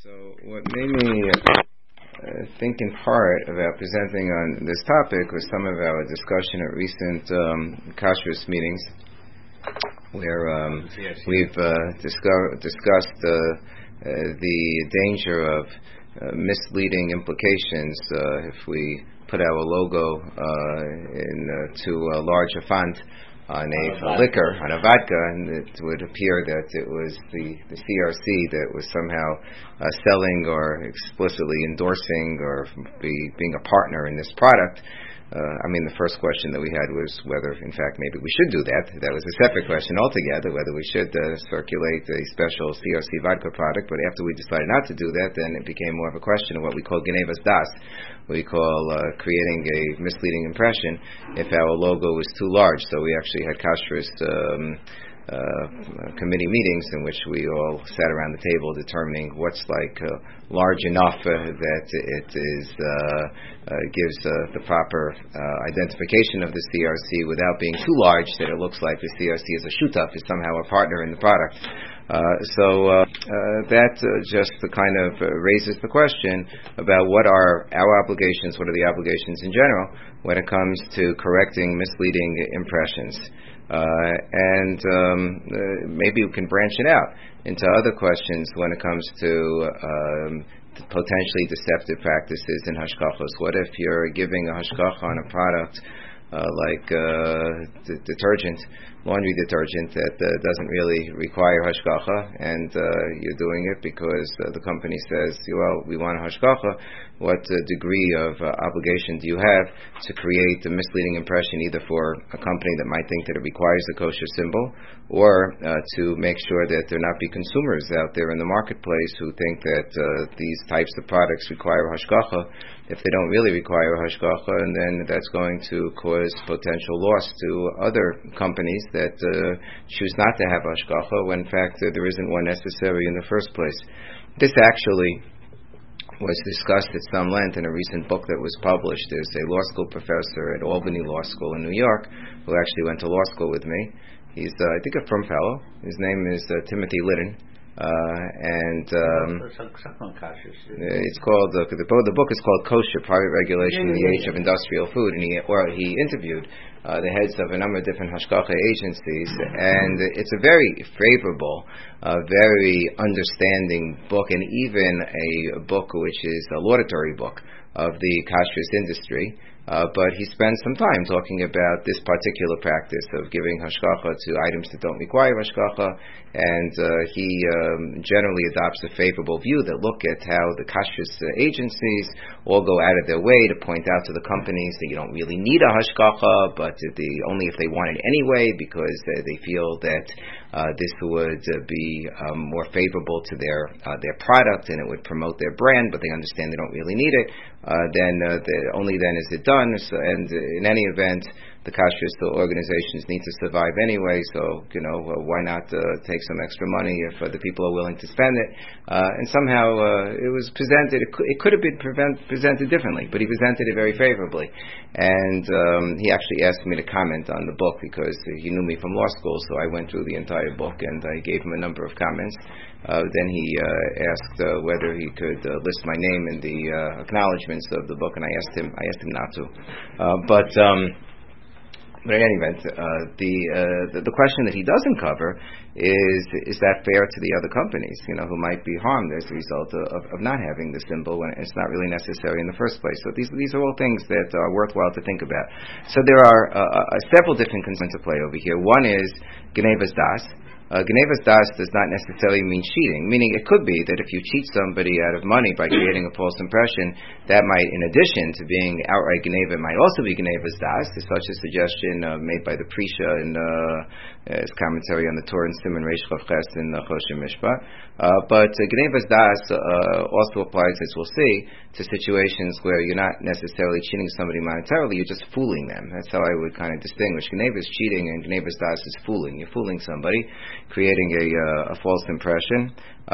So what made me think in part about presenting on this topic was some of our discussion at recent kashrus meetings, where we've discussed the danger of misleading implications if we put our logo into a larger font on a liquor, on a vodka, and it would appear that it was the CRC that was somehow selling or explicitly endorsing or being a partner in this product. The first question that we had was whether, in fact, maybe we should do that. That was a separate question altogether, whether we should circulate a special CRC vodka product. But after we decided not to do that, then it became more of a question of what we call Genevas Das. We call creating a misleading impression if our logo was too large. So we actually had kashrus committee meetings in which we all sat around the table determining what's large enough that it is gives the proper identification of the CRC without being too large that it looks like the CRC is a shutaf, is somehow a partner in the product. That just kind of raises the question about what are our obligations, what are the obligations in general when it comes to correcting misleading impressions. Maybe we can branch it out into other questions when it comes to potentially deceptive practices in hashkachos. What if you're giving a hashkacha on a product like detergent, laundry detergent that doesn't really require hashkacha, and you're doing it because the company says, well, we want a hashkacha. What degree of obligation do you have to create a misleading impression, either for a company that might think that it requires a kosher symbol, or to make sure that there not be consumers out there in the marketplace who think that these types of products require hashkacha if they don't really require hashkacha, and then that's going to cause potential loss to other companies that choose not to have hashkacha when in fact there isn't one necessary in the first place. This actually was discussed at some length in a recent book that was published. There's a law school professor at Albany Law School in New York who actually went to law school with me. He's, I think, a Frum fellow. His name is Timothy Liddon. It's called the book is called Kosher: Private Regulation in the Age of Industrial Food, and he interviewed the heads of a number of different hashkacha agencies, and it's a very favorable, very understanding book, and even a book which is a laudatory book of the kashrus industry. But he spends some time talking about this particular practice of giving hashkacha to items that don't require hashkacha, and he generally adopts a favorable view that look at how the kashrus agencies all go out of their way to point out to the companies that you don't really need a hashkacha, but only if they want it anyway, because they feel that this would be more favorable to their product and it would promote their brand, but they understand they don't really need it. Only then is it done. And in any event, the kashrus organizations need to survive anyway, so why not take some extra money if the people are willing to spend it? And somehow it was presented. It could have been presented differently, but he presented it very favorably. And he actually asked me to comment on the book because he knew me from law school, so I went through the entire book and I gave him a number of comments. Then he asked whether he could list my name in the acknowledgments of the book, and I asked him not to. But in any event, the question that he doesn't cover is that fair to the other companies, who might be harmed as a result of not having the symbol when it's not really necessary in the first place. So these are all things that are worthwhile to think about. So there are several different concerns at play over here. One is Genevas Das. Genevas Das does not necessarily mean cheating, meaning it could be that if you cheat somebody out of money by creating a false impression, that might, in addition to being outright Geneva, might also be Genevas Das. There's such a suggestion made by the Prisha in his commentary on the Torah and Siman Reish Chav Ches in Choshen Mishpat. But Genevas Das also applies, as we'll see, to situations where you're not necessarily cheating somebody monetarily, you're just fooling them. That's how I would kind of distinguish. Geneva is cheating and Genevas Das is fooling. You're fooling somebody, creating a false impression,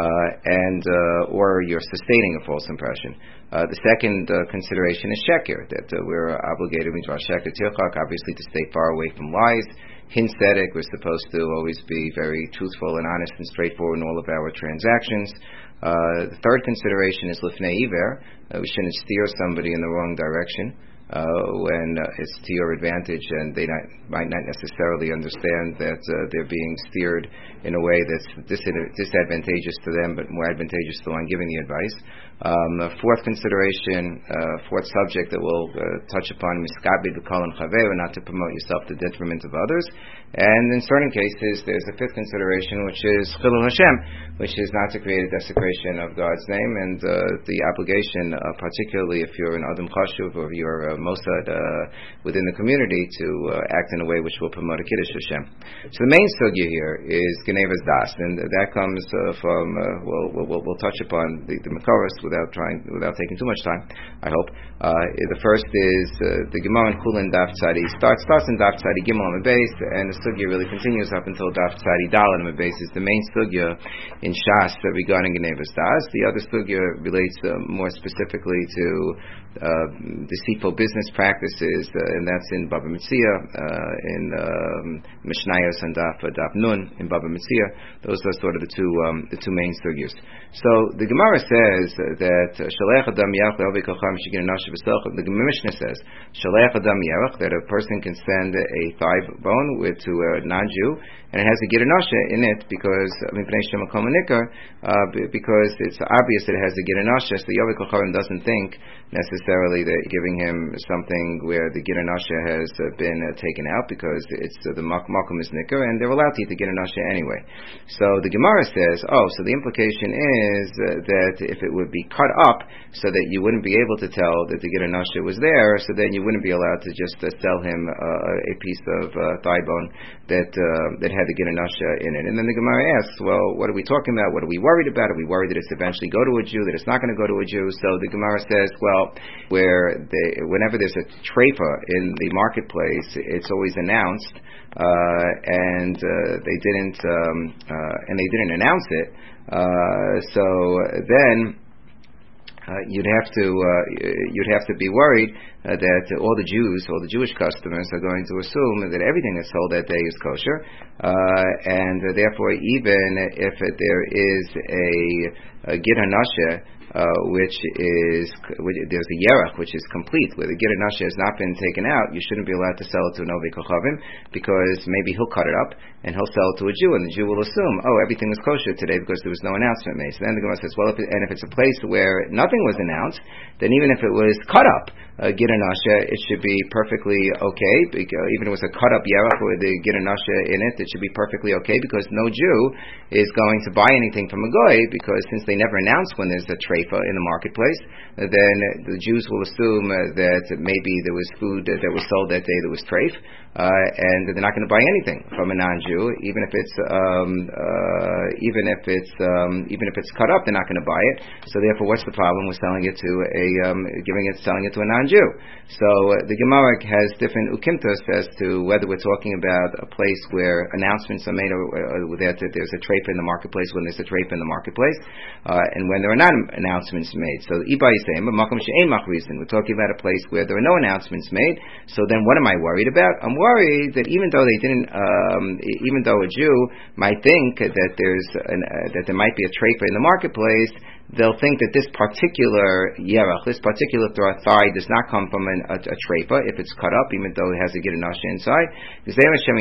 or you're sustaining a false impression. The second consideration is sheker, that we're obligated, obviously, to stay far away from lies. Hinsetic, we're supposed to always be very truthful and honest and straightforward in all of our transactions. The third consideration is lifnei iver. We shouldn't steer somebody in the wrong direction when it's to your advantage, and they might not necessarily understand that they're being steered in a way that's disadvantageous to them, but more advantageous to the one giving the advice. Fourth consideration, fourth subject that we'll touch upon, miskabid b'kol chaver, not to promote yourself to the detriment of others. And in certain cases, there's a fifth consideration, which is chilul Hashem, which is not to create a desecration of God's name, and the obligation, particularly if you're an Adam Chashuv or you're Mossad within the community, to act in a way which will promote a Kiddush Hashem. So the main sugya here is Genevas Das, and that comes from, we'll touch upon the Makoros without taking too much time, I hope. The first is the Gemara in Chulin Daf Tzadi starts in Daf Tzadi Gimel on the base, and the sugya really continues up until Daf Tzadi Dal on the base. Is the main sugya in Shas regarding Genevas Das. The other sugya relates more specifically to deceitful business practices, and that's in Baba Metzia, in Mishnayos and Daf Nun in Baba Metzia. Those are sort of the two main sugyas. So the Gemara says that Shalech Adam Yarach Le'Ovi Kocham Shigin Nashav V'Selchim. The Mishnah says Shalech Adam Yarach, that a person can send a thigh bone to a non-Jew, and it has a Gidur Nasha in it because because it's obvious that it has a Gidur Nasha. So the Yovi Kocham doesn't think necessarily that giving him something where the Gidur Nasha has been taken out, because it's the Makom is Nicker, and they're allowed to eat the Gidur Nasha anyway. So the Gemara says, so the implication is that if it would be cut up so that you wouldn't be able to tell that the Gidur Nasha was there, so then you wouldn't be allowed to just sell him a piece of thigh bone that had the Gidur Nasha in it. And then the Gemara asks, well, what are we talking about? What are we worried about? Are we worried that it's eventually go to a Jew, that it's not going to go to a Jew? So the Gemara says, well, whenever there's a treifa in the marketplace, it's always announced, and they didn't announce it. So then you'd have to be worried that all the Jewish customers are going to assume that everything that's sold that day is kosher, and therefore even if there is a Gidur Nasha, there's a yerach which is complete, where the Gidur Nasha has not been taken out, you shouldn't be allowed to sell it to an Ovei Kochavim, because maybe he'll cut it up and he'll sell it to a Jew, and the Jew will assume, everything was kosher today because there was no announcement made. So then the Gemara says, if it's a place where nothing was announced, then even if it was cut up Gidur Nasha, it should be perfectly okay. Even if it was a cut up yerach with the Gidur Nasha in it, it should be perfectly okay, because no Jew is going to buy anything from a goy, because since they never announce when there's a treifa in the marketplace, then the Jews will assume that maybe there was food that was sold that day that was treif, and they're not going to buy anything from a non-Jew, even if it's cut up, they're not going to buy it. So therefore, what's the problem with selling it to selling it to a non-Jew? So the Gemara has different ukimtos as to whether we're talking about a place where announcements are made, or that there's a treifa in the marketplace, when there's a treifa in the marketplace, and when there are not announcements made. So Ibai is saying, we're talking about a place where there are no announcements made. So then, what am I worried about? I'm worried that even though a Jew might think that that there might be a treifa in the marketplace, they'll think that this particular yerach, this particular thigh, does not come from a treifa if it's cut up, even though it has a Gidur Nasha inside. Because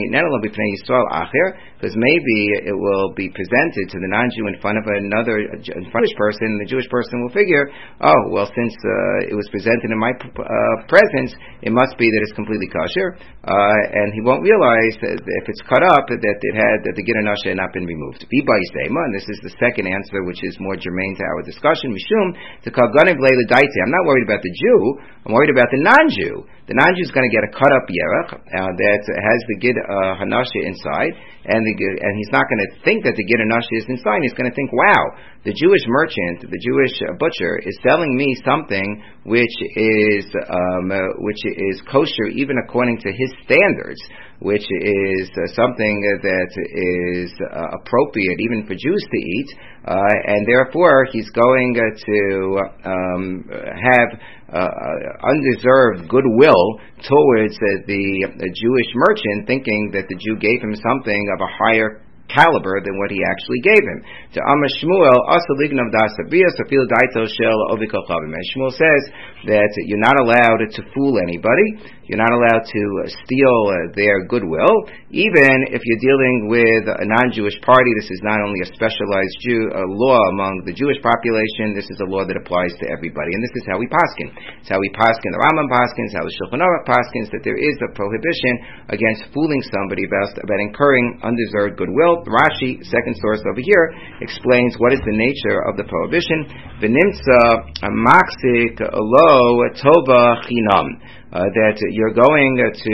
maybe it will be presented to the non-Jew in front of another Jewish person. The Jewish person will figure, since it was presented in my presence, it must be that it's completely kosher, and he won't realize that if it's cut up that the Gidur Nasha had not been removed. And this is the second answer, which is more germane to our discussion. Mishum to Kalganev Leila Daiti. I'm not worried about the Jew. I'm worried about the non-Jew. The non-Jew is going to get a cut up yerach that has the Gidur Hanasha inside, and he's not going to think that the Gidur Nasha is inside. He's going to think, wow, the Jewish merchant, the Jewish butcher is selling me something which is kosher even according to his standards, which is something that is appropriate even for Jews to eat, and therefore he's going to have undeserved goodwill towards the Jewish merchant, thinking that the Jew gave him something of a higher caliber than what he actually gave him. To Amar Shmuel, also lignav dasabiyas afil daito shel ovikol chavim. And Shmuel says that you're not allowed to fool anybody. You're not allowed to steal their goodwill, even if you're dealing with a non-Jewish party. This is not only a specialized law among the Jewish population. This is a law that applies to everybody, and this is how we paskin. It's how we paskin. The Rambam paskins, how the Shulchan Aruch paskins, that there is a prohibition against fooling somebody about incurring undeserved goodwill. Rashi, second source over here, explains what is the nature of the prohibition. V'nimtza maksik lo tova chinam. That you're going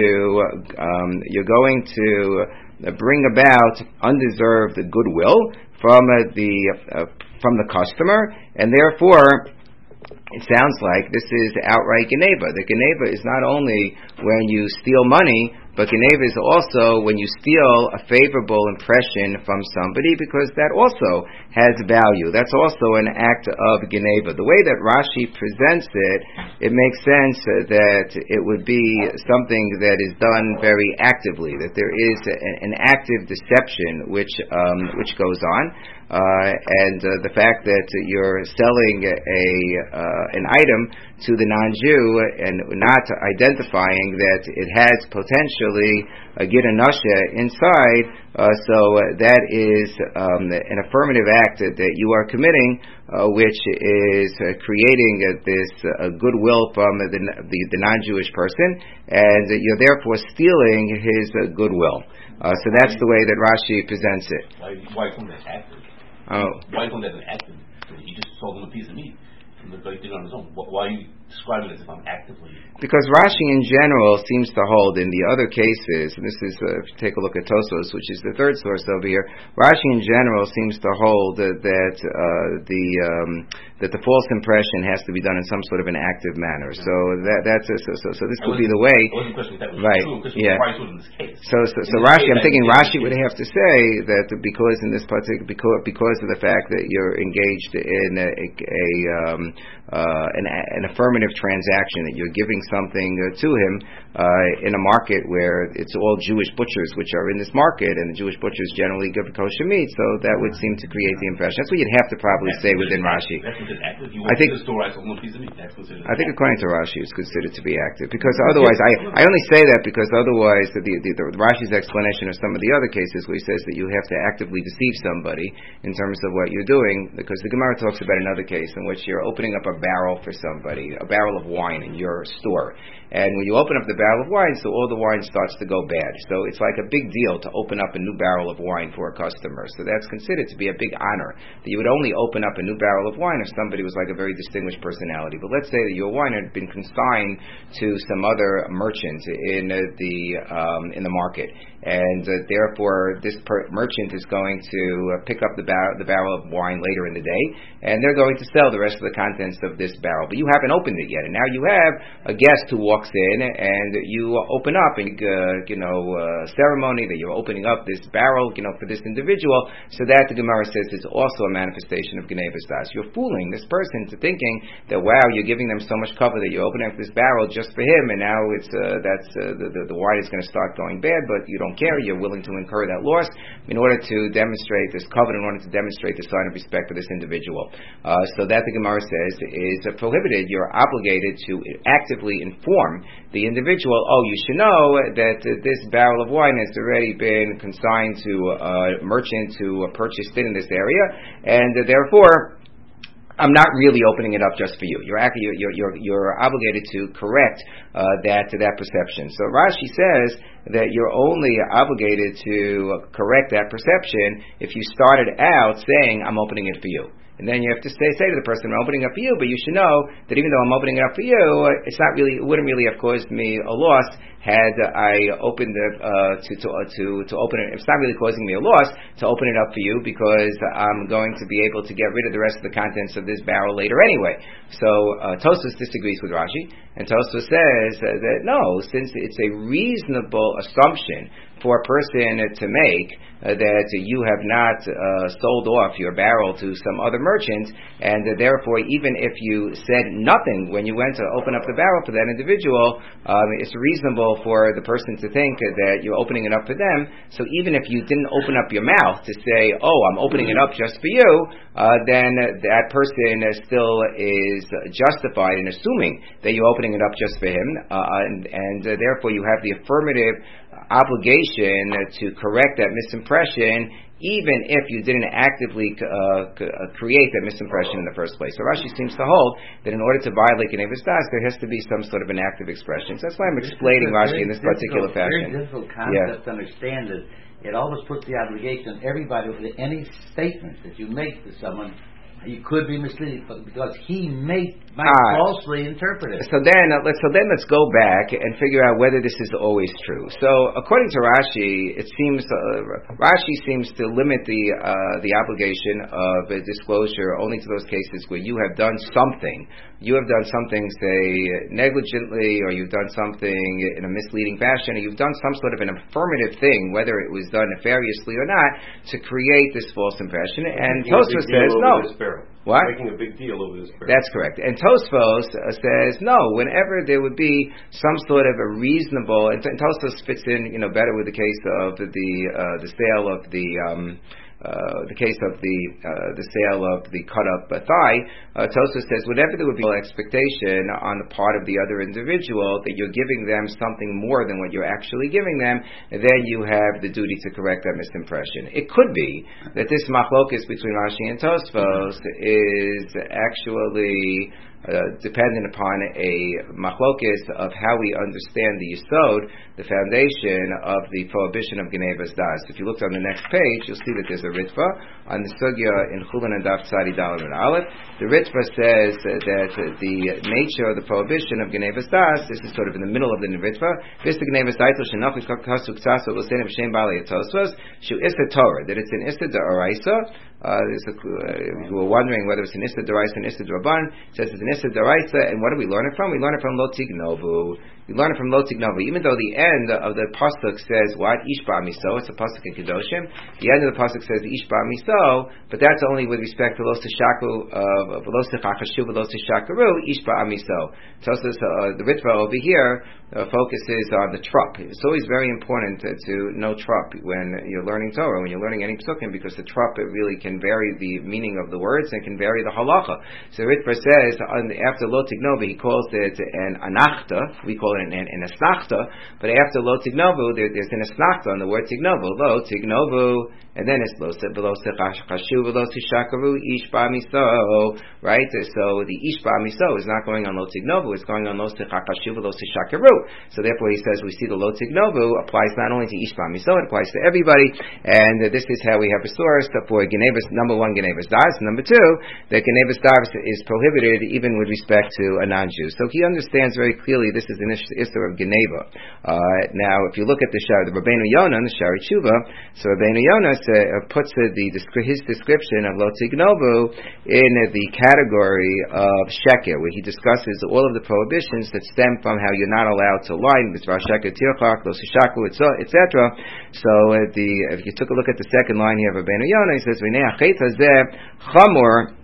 to bring about undeserved goodwill from the customer, and therefore it sounds like this is outright geneva. The geneva is not only when you steal money, but geneva is also when you steal a favorable impression from somebody, because that also has value. That's also an act of geneva. The way that Rashi presents it makes sense that it would be something that is done very actively, that there is an active deception which goes on. And the fact that you're selling an item to the non-Jew and not identifying that it has potentially a gid and nasha inside, so that is an affirmative act that you are committing, which is creating this goodwill from the non-Jewish person, and you're therefore stealing his goodwill. So that's the way that Rashi presents it. Why isn't that active? Why isn't that an active? He just sold him a piece of meat. The guy did it on his own. Why are you describing it as if I'm actively? Because Rashi in general seems to hold in the other cases, and this is, if you take a look at Tosos, which is the third source over here, Rashi in general seems to hold that the false impression has to be done in some sort of an active manner. So so this would be the way. I wasn't questioning that was right? True, yeah. In this case. So Rashi, I'm thinking Rashi would have to say that because in this particular because of the fact that you're engaged in an affirmative transaction, that you're giving something to him in a market where it's all Jewish butchers which are in this market, and the Jewish butchers generally give kosher meat, so that would seem to create the impression. That's what you'd have to probably say within Rashi. I think according to Rashi it's considered to be active, because otherwise I only say that because otherwise the Rashi's explanation of some of the other cases where he says that you have to actively deceive somebody in terms of what you're doing, because the Gemara talks about another case in which you're opening up a barrel for somebody, a barrel of wine in your store. And when you open up the barrel of wine, so all the wine starts to go bad. So it's like a big deal to open up a new barrel of wine for a customer. So that's considered to be a big honor, that you would only open up a new barrel of wine if somebody was like a very distinguished personality. But let's say that your wine had been consigned to some other merchant in the market, and therefore this merchant is going to pick up the barrel of wine later in the day, and they're going to sell the rest of the contents of this barrel. But you haven't opened it yet, and now you have a guest who walks in, and you open up and ceremony that you're opening up this barrel, for this individual. So that the Gemara says is also a manifestation of Genevas Das. You're fooling this person to thinking that wow, you're giving them so much cover that you're opening up this barrel just for him, and now it's the wine is going to start going bad, but you don't care. You're willing to incur that loss in order to demonstrate this covenant, in order to demonstrate the sign of respect for this individual. So that the Gemara says is prohibited. You're obligated to actively inform the individual, you should know that this barrel of wine has already been consigned to a merchant who purchased it in this area, and therefore I'm not really opening it up just for you. You're obligated to correct that perception. So Rashi says that you're only obligated to correct that perception if you started out saying, I'm opening it for you. And then you have to say to the person, I'm opening it up for you, but you should know that even though I'm opening it up for you, it wouldn't really have caused me a loss had I opened it to open it. It's not really causing me a loss to open it up for you, because I'm going to be able to get rid of the rest of the contents of this barrel later anyway. So Tosfos disagrees with Rashi, and Tosfos says that no, since it's a reasonable assumption for a person to make that you have not sold off your barrel to some other merchant, and therefore even if you said nothing when you went to open up the barrel for that individual, it's reasonable for the person to think that you're opening it up for them. So even if you didn't open up your mouth to say, oh, I'm opening it up just for you, then that person still is justified in assuming that you're opening it up just for him, and therefore you have the affirmative obligation to correct that misimpression, even if you didn't actively create that misimpression in the first place. So Rashi seems to hold that in order to violate Genevas Das, there has to be some sort of an active expression. So that's why I'm explaining Rashi in this particular fashion. Very difficult concept to understand that it always puts the obligation on everybody with any statement that you make to someone. You could be misleading because he might falsely interpret it. So then let's go back and figure out whether this is always true. So according to Rashi, it seems Rashi seems to limit the obligation of a disclosure only to those cases where you have done something. You have done something, say, negligently, or you've done something in a misleading fashion, or you've done some sort of an affirmative thing, whether it was done nefariously or not, to create this false impression. And Tosfos says no. What? Making a big deal over this prayer. That's correct. And Tosfos says no. Whenever there would be some sort of a reasonable, and Tosfos fits in, better with the case of the sale of the case of the sale of the cut up thigh. Tosfos says whenever there would be an expectation on the part of the other individual that you're giving them something more than what you're actually giving them, then you have the duty to correct that misimpression. It could be that this machlokes between Rashi and Tosfos is actually dependent upon a machlokes of how we understand the yesod, the foundation of the prohibition of Genevas Das. If you look on the next page, you'll see that there's a ritva on the sugya in Chulin and Daf Tzadi Daled and Aleph. The ritva says that the nature of the prohibition of Genevas Das, this is sort of in the middle of the ritva, this the Genevas Das shenach kasu ksaso l'senim shem bali atosvos shu issa Torah, that it's an issa d'oraisa. If you were wondering whether it's an issa d'oraisa and issa d'rabban, it says it's an issa d'oraisa, and what do we learn it from? We learn it from Lo Tignovu. We learn it from Lo Tignovu. Even though the end of the pasuk says what? Ish ba'miso, it's a pasuk in Kedoshim. The end of the pasuk says Ish ba'miso, but that's only with respect to Lo Sishaku, Lo Sichachashu, Lo Sishakaru, Ish ba'miso. So the ritva over here focuses on the trup. It's always very important to know trup when you're learning Torah, when you're learning any psukim, because the trup really can vary the meaning of the words and can vary the halacha. So ritva says after Lo Tignovu, he calls it an anachta. We call it an asnachta, but after Lo Tignovu, there's an asnachta on the word Tignovu. Lo Tignovu, and then it's Lo Sechashu, Lo Sishakaru, Ish ba'miso, right? So the Ish ba'miso is not going on Lo Tignovu, it's going on Lo Sechashu, Lo Sishakaru. So therefore he says we see the Lo Tignovu applies not only to Ish ba'miso, it applies to everybody, and this is how we have a source for Genevas, number one, Genevas Das, number two, that Genevas Das is prohibited even with respect to a non-Jew. So he understands very clearly this is an issue of Geneva. Now, if you look at the Rabbeinu Yonah, the Shari Tshuva, so Rabbeinu Yonah puts his description of Lo Tignovu in the category of Sheker, where he discusses all of the prohibitions that stem from how you're not allowed to lie, Mitzvah Sheker, Tirchak, Lo Sishaku, etc. So if you took a look at the second line here of Rabbeinu Yonah, he says, V'nei hachet hazeh chamor.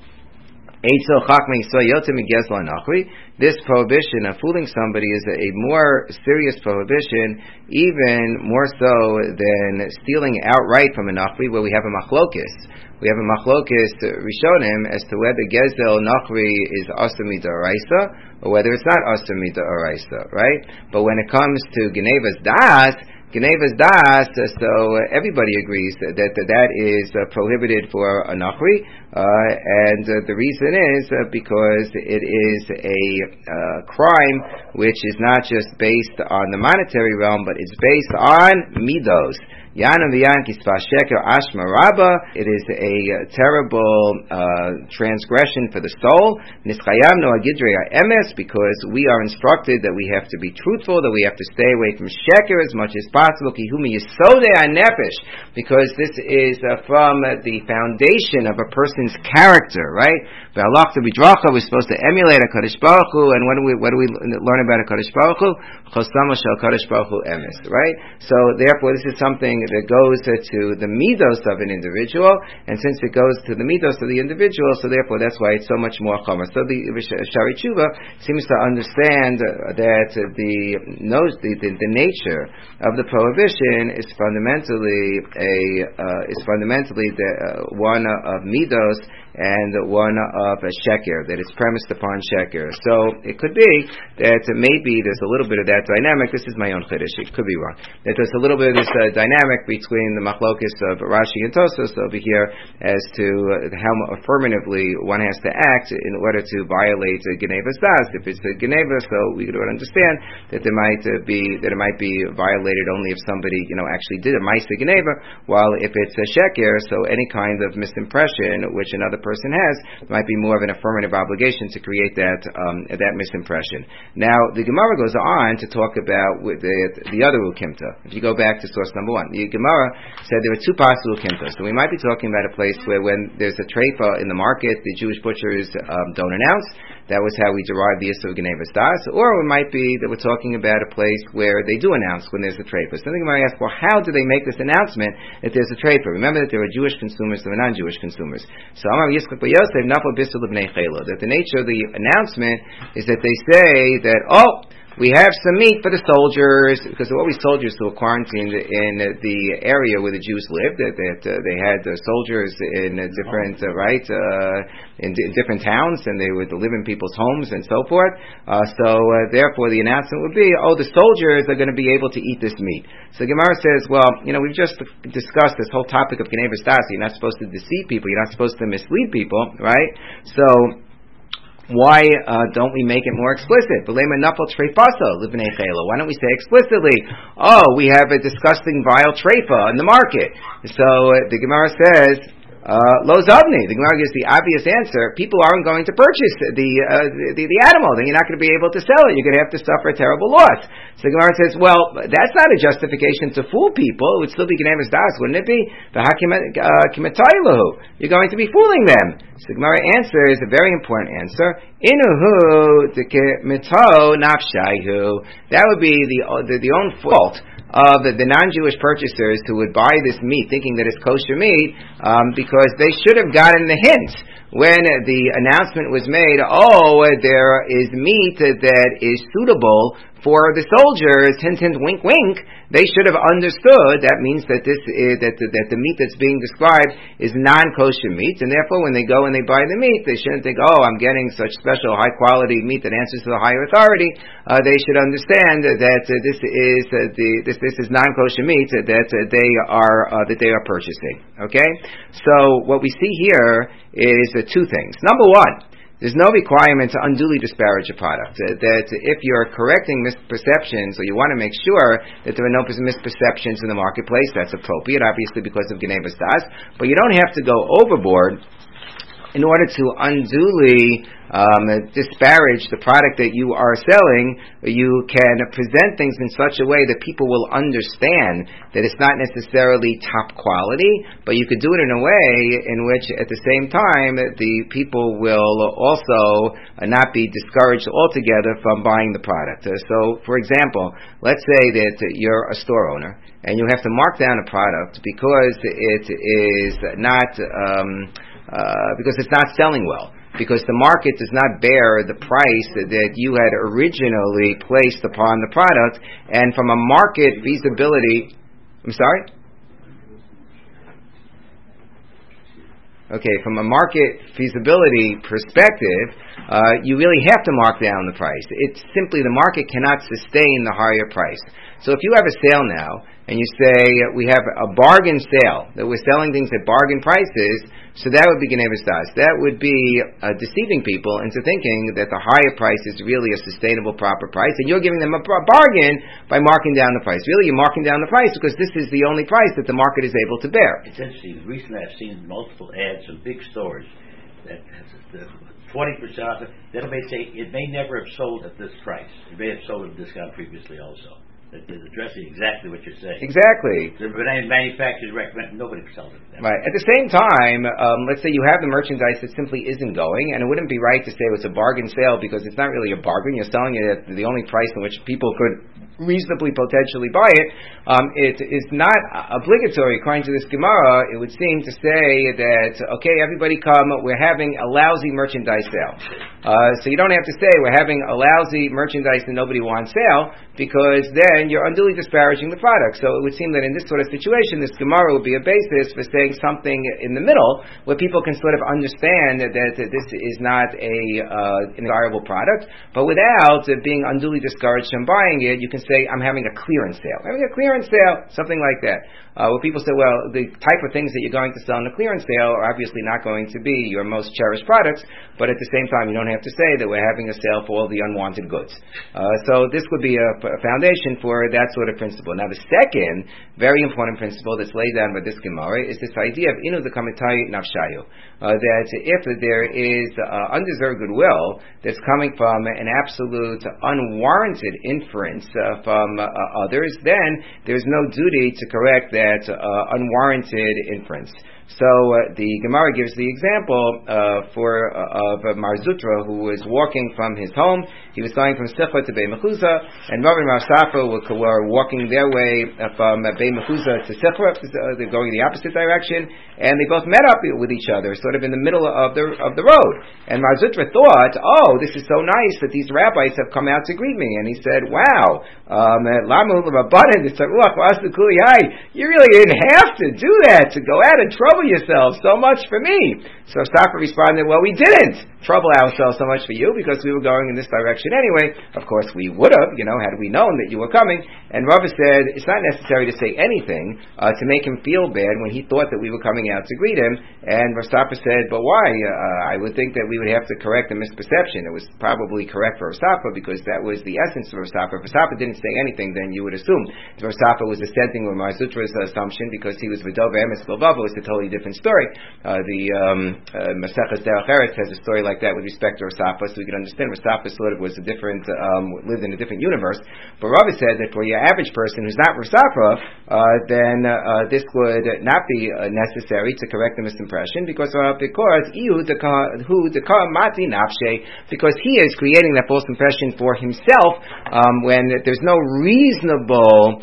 This prohibition of fooling somebody is a more serious prohibition, even more so than stealing outright from a nachri, where we have a machlokis. We have a machlokis rishonim as to whether gezel nachri is asur mid'oraisa or whether it's not asur mid'oraisa, right? But when it comes to Genevas Das, so everybody agrees that is prohibited for a nachri, and the reason is because it is a crime which is not just based on the monetary realm, but it's based on midos. Yanam v'yan kispa sheker ashma rabba. It is a terrible transgression for the soul. Nischayamno agidrei ha'emes, because we are instructed that we have to be truthful, that we have to stay away from sheker as much as possible. Kihumi yisodei hanefesh, because this is from the foundation of a person's character, right? V'halach to bidracha, we're supposed to emulate HaKadosh Baruch Hu, and what do we learn about HaKadosh Baruch Hu? Chosama shel HaKadosh Baruch Hu emes, right? So therefore this is something that goes to the midos of an individual, and since it goes to the midos of the individual, so therefore that's why it's so much more chomer. So the Shari Tshuva seems to understand that the nature of the prohibition is fundamentally one of midos and one of a sheker, that it's premised upon sheker. So it could be that maybe there's a little bit of that dynamic. This is my own chiddush, it could be wrong. That there's a little bit of this dynamic between the machlokes of Rashi and Tosfos over here as to how affirmatively one has to act in order to violate Genevas Das. If it's a Geneva, so we could understand that it might be violated only if somebody actually did a Ma'aseh Geneva, while if it's a sheker, so any kind of misimpression which another person has might be more of an affirmative obligation to create that misimpression. Now the Gemara goes on to talk about the other ukimta. If you go back to source number 1, the Gemara said there were 2 possible ukimtas. So we might be talking about a place where when there's a treifa in the market, the Jewish butchers don't announce. That was how we derived the issue of Genevas Das. Or it might be that we're talking about a place where they do announce when there's a treifa. So the Gemara asks, well, how do they make this announcement that there's a treifa? Remember that there are Jewish consumers and non-Jewish consumers. So Amar Yitzchak bar Yosef nafal bisul l'bnei chela, that the nature of the announcement is that they say that, we have some meat for the soldiers, because there were always soldiers who were quarantined in the area where the Jews lived. That they had soldiers in different in different towns, and they would live in people's homes and so forth. Therefore, the announcement would be, the soldiers are going to be able to eat this meat. So Gemara says, we've just discussed this whole topic of Genevas Das. You're not supposed to deceive people. You're not supposed to mislead people, right? So why don't we make it more explicit? Why don't we say explicitly, we have a disgusting vile treifa in the market? So the Gemara says, Lo Zavni. The Gemara gives the obvious answer. People aren't going to purchase the animal. Then you're not going to be able to sell it. You're going to have to suffer a terrible loss. So the Gemara says, that's not a justification to fool people. It would still be Genevas Das, wouldn't it be? You're going to be fooling them. So the Gemara answer is a very important answer. Inuhu mito nafshaihu. That would be the own fault of the non-Jewish purchasers who would buy this meat thinking that it's kosher meat, because they should have gotten the hint when the announcement was made, there is meat that is suitable for the soldiers, hint, hint, wink, wink. They should have understood that means that this is, that the meat that's being described is non-kosher meat, and therefore when they go and they buy the meat, they shouldn't think, I'm getting such special high-quality meat that answers to the higher authority. They should understand that this is non-kosher meat that they are purchasing. Okay, so what we see here is 2 things. Number 1. There's no requirement to unduly disparage a product. That if you're correcting misperceptions, or you want to make sure that there are no misperceptions in the marketplace, that's appropriate, obviously because of Genevas Das, but you don't have to go overboard in order to unduly disparage the product that you are selling. You can present things in such a way that people will understand that it's not necessarily top quality, but you could do it in a way in which at the same time the people will also not be discouraged altogether from buying the product. So for example, let's say that you're a store owner and you have to mark down a product because it is not because it's not selling well, because the market does not bear the price that you had originally placed upon the product, and from a market feasibility, from a market feasibility perspective, you really have to mark down the price. It's simply the market cannot sustain the higher price. So if you have a sale now, and you say we have a bargain sale, that we're selling things at bargain prices, So that would be Gnevus Das. That would be deceiving people into thinking that the higher price is really a sustainable, proper price, and you're giving them a bargain by marking down the price. Really, you're marking down the price because this is the only price that the market is able to bear. It's interesting. Recently, I've seen multiple ads from big stores that has the 20% off. Then they say it may never have sold at this price. It may have sold at a discount previously also. That is addressing exactly what you're saying. Exactly. The manufacturers recommend nobody sells it. Right. At the same time, let's say you have the merchandise that simply isn't going, and it wouldn't be right to say it's a bargain sale because it's not really a bargain. You're selling it at the only price in which people could reasonably potentially buy it. It is not obligatory, according to this Gemara. It would seem to say that, okay, everybody come, we're having a lousy merchandise sale. So you don't have to say we're having a lousy merchandise and nobody wants sale, because then you're unduly disparaging the product. So it would seem that in this sort of situation, this Gemara would be a basis for saying something in the middle, where people can sort of understand that this is not an desirable product, but without being unduly discouraged from buying it, you can say, I'm having a clearance sale. I'm having a clearance sale, something like that. Where people say, well, the type of things that you're going to sell in a clearance sale are obviously not going to be your most cherished products, but at the same time, you don't have to say that we're having a sale for all the unwanted goods. So this would be a foundation for that sort of principle. Now, the second very important principle that's laid down by this Gemara is this idea of inu dekamitai nafshayu, that if there is undeserved goodwill that's coming from an absolute unwarranted inference from others, then there's no duty to correct that unwarranted inference. So the Gemara gives the example of Mar Zutra, who was walking from his home. He was going from Sicha to Beit Mechuzah, and Rav and Mar Safra were walking their way from Beit Mechuzah to Sicha. They're going in the opposite direction, and they both met up with each other, sort of in the middle of the road. And Mar Zutra thought, oh, this is so nice that these rabbis have come out to greet me. And he said, wow, you really didn't have to do that, to go out and trouble yourselves so much for me. So Safra responded, well, we didn't trouble ourselves so much for you because we were going in this direction anyway. Of course, we would have, had we known that you were coming. And Rava said, it's not necessary to say anything to make him feel bad when he thought that we were coming out to greet him. And Rav Safra said, but why? I would think that we would have to correct the misperception. It was probably correct for Rav Safra because that was the essence of Rav Safra. If Rav Safra didn't say anything, then you would assume that Rav Safra was assenting with Mar Zutra's assumption because he was V'dov Emes B'Lvavo. It's a totally different story. The Maseches Derech Eretz has a story like that with respect to Rav Safra, so we can understand Rav Safra sort of was a different, lived in a different universe. But Rava said that for your average person who's not Rav Safra, then this would not be necessary to correct the misimpression because he is creating that false impression for himself when there's no reasonable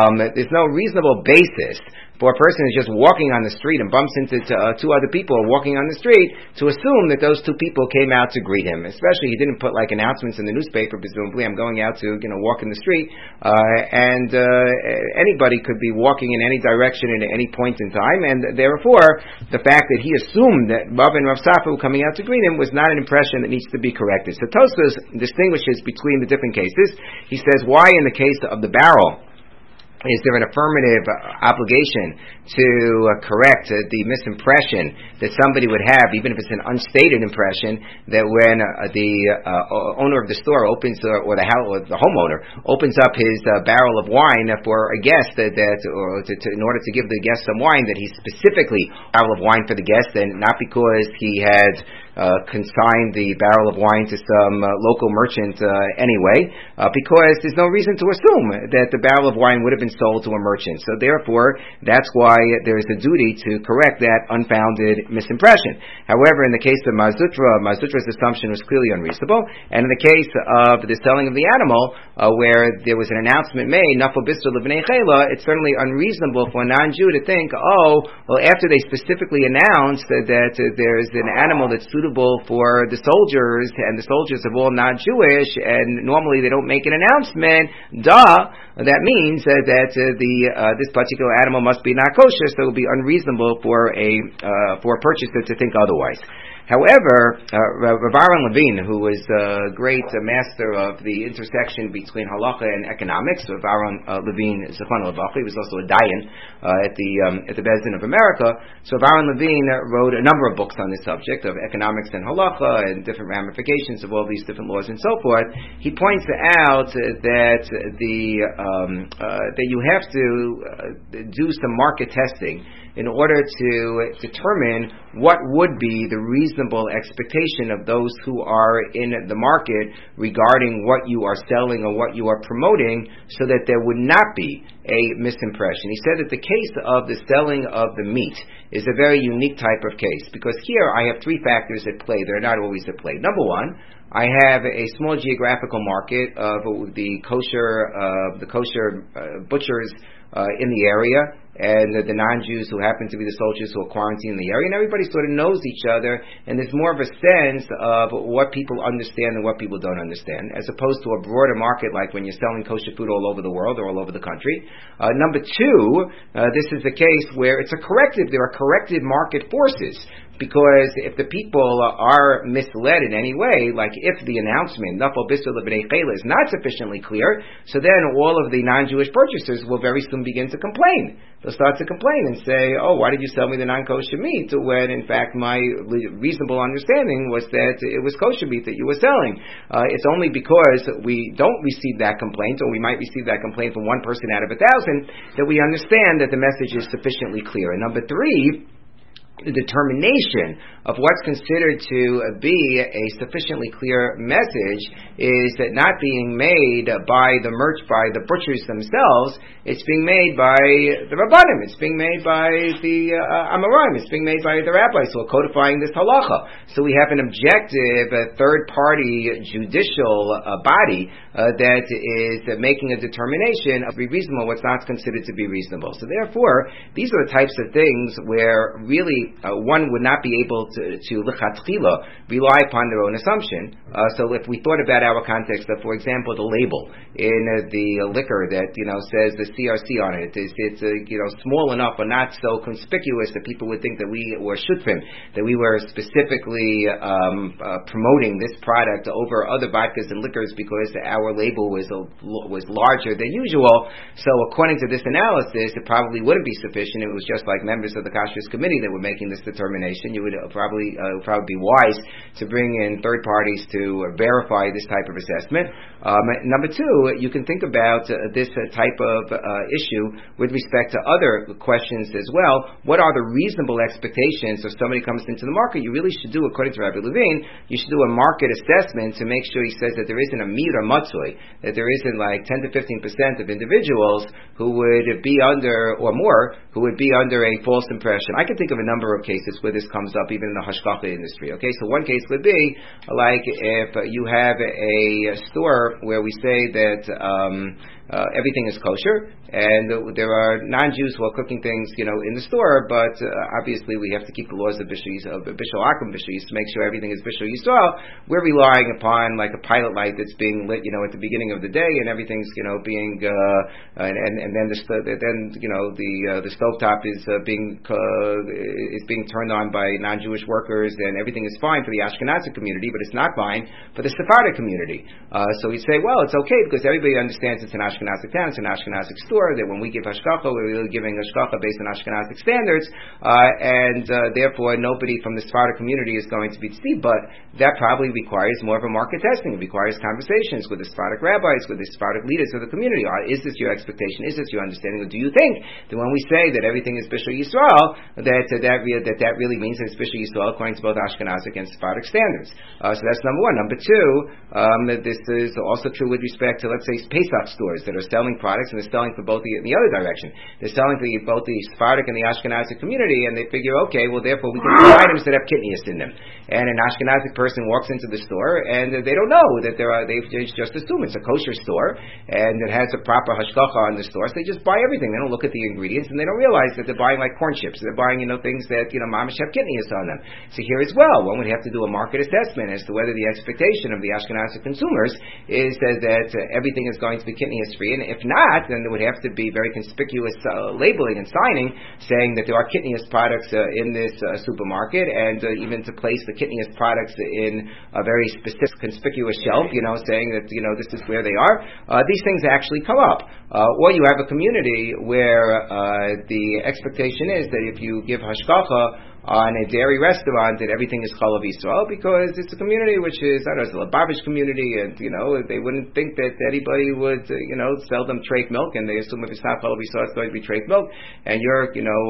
basis for a person who's just walking on the street and bumps into two other people walking on the street to assume that those two people came out to greet him. Especially he didn't put like announcements in the newspaper, presumably I'm going out to walk in the street, and anybody could be walking in any direction at any point in time, and therefore the fact that he assumed that Rav and Rav Safra were coming out to greet him was not an impression that needs to be corrected. So Tosfos distinguishes between the different cases. He says, why in the case of the barrel is there an affirmative obligation to correct the misimpression that somebody would have, even if it's an unstated impression, that when the owner of the store opens, or the homeowner opens up his barrel of wine for a guest, in order to give the guest some wine, that he's specifically a barrel of wine for the guest, and not because he had consigned the barrel of wine to some local merchant anyway, because there's no reason to assume that the barrel of wine would have been sold to a merchant. So therefore, that's why there is a duty to correct that unfounded misimpression. However, in the case of Mar Zutra's assumption was clearly unreasonable, and in the case of the selling of the animal, where there was an announcement made, Nafal Bistur L'Bnei Chela, it's certainly unreasonable for a non-Jew to think, after they specifically announced that there's an animal that's suitable for the soldiers, and the soldiers are all not Jewish, and normally they don't make an announcement, that means that this particular animal must be not kosher, so it would be unreasonable for a purchaser to think otherwise. However, Rav Aaron Levine, who was a great master of the intersection between halacha and economics, Rav Aaron Levine Zichron Levacha, he was also a dayan at the Beis Din of America. So Rav Aaron Levine wrote a number of books on this subject of economics and halacha and different ramifications of all these different laws and so forth. He points out that that you have to do some market testing in order to determine what would be the reasonable expectation of those who are in the market regarding what you are selling or what you are promoting, so that there would not be a misimpression. He said that the case of the selling of the meat is a very unique type of case, because here I have three factors at play. They're not always at play. Number one, I have a small geographical market of the kosher butchers in the area, and the non-Jews who happen to be the soldiers who are quarantined in the area, and everybody sort of knows each other, and there's more of a sense of what people understand and what people don't understand, as opposed to a broader market like when you're selling kosher food all over the world or all over the country. Number two, this is the case where it's a corrective. There are corrective market forces. Because if the people are misled in any way, like if the announcement, Nafal Bisur L'Bnei Chela, is not sufficiently clear, so then all of the non-Jewish purchasers will very soon begin to complain. They'll start to complain and say, oh, why did you sell me the non-kosher meat, when in fact my reasonable understanding was that it was kosher meat that you were selling. It's only because we don't receive that complaint, or we might receive that complaint from one person out of 1,000, that we understand that the message is sufficiently clear. And number three, the determination of what's considered to be a sufficiently clear message is that not being made by the butchers themselves. It's being made by the Rabbanim. It's being made by the Amoraim. It's being made by the rabbis who are codifying this halacha. So we have an objective, third-party judicial body that is making a determination of reasonable what's not considered to be reasonable. So therefore, these are the types of things where really one would not be able to lichatchila rely upon their own assumption. So if we thought about our context of, for example, the label in the liquor that says the CRC on it, it's small enough or not so conspicuous that people would think that we were shutfim, that we were specifically promoting this product over other vodkas and liquors because our label was larger than usual. So according to this analysis, it probably wouldn't be sufficient. It was just like members of the Kashrus committee that were making this determination. You would probably be wise to bring in third parties to verify this type of assessment. Number two, you can think about this type of issue with respect to other questions as well. What are the reasonable expectations if somebody comes into the market? You really should do, according to Rabbi Levine, you should do a market assessment to make sure, he says, that there isn't a meat or matzoi, that there isn't like 10 to 15% of individuals who would be under, or more, who would be under a false impression. I can think of a number of cases where this comes up, even in the hashgacha industry. Okay, so one case would be like if you have a store where we say that everything is kosher, and there are non-Jews who are cooking things, in the store, but obviously we have to keep the laws of Bishul Akum Bishul to make sure everything is Bishul Yisrael. We're relying upon like a pilot light that's being lit, at the beginning of the day, and everything's, being, and then the stovetop is being turned on by non-Jewish workers, and everything is fine for the Ashkenazi community, but it's not fine for the Sephardic community. So we say, well, it's okay because everybody understands it's an Ashkenazic town, it's an Ashkenazic store, that when we give hashgacha, we're really giving hashgacha based on Ashkenazic standards, and therefore nobody from the Sephardic community is going to be deceived. But that probably requires more of a market testing. It requires conversations with the Sephardic rabbis, with the Sephardic leaders of the community. Is this your expectation? Is this your understanding? Or do you think that when we say that everything is Bishul Yisrael, that really means that it's Bishul Yisrael according to both Ashkenazic and Sephardic standards? So that's number one. Number two, this is also true with respect to, let's say, Pesach stores that are selling products, and they're selling for both in the other direction. They're selling for both the Sephardic and the Ashkenazic community, and they figure, okay, well, therefore we can sell items that have kidneys in them. And an Ashkenazic person walks into the store, and they don't know that they just assume it's a kosher store, and it has a proper hashgacha on the store, so they just buy everything. They don't look at the ingredients, and they don't realize that they're buying like corn chips. They're buying, things that, mamish have kidneys on them. So here as well, one would have to do a market assessment as to whether the expectation of the Ashkenazic consumers is that everything is going to be kidneys it's free. And if not, then there would have to be very conspicuous labeling and signing saying that there are kitnius products in this supermarket, and even to place the kitnius products in a very specific, conspicuous shelf, saying that, this is where they are. These things actually come up. Or you have a community where the expectation is that if you give hashgacha on a dairy restaurant, that everything is Chalav Yisrael, because it's a community which is, it's a Lubavitch community, and they wouldn't think that anybody would sell them trait milk, and they assume if it's not Chalav Yisrael, it's going to be trait milk, and you're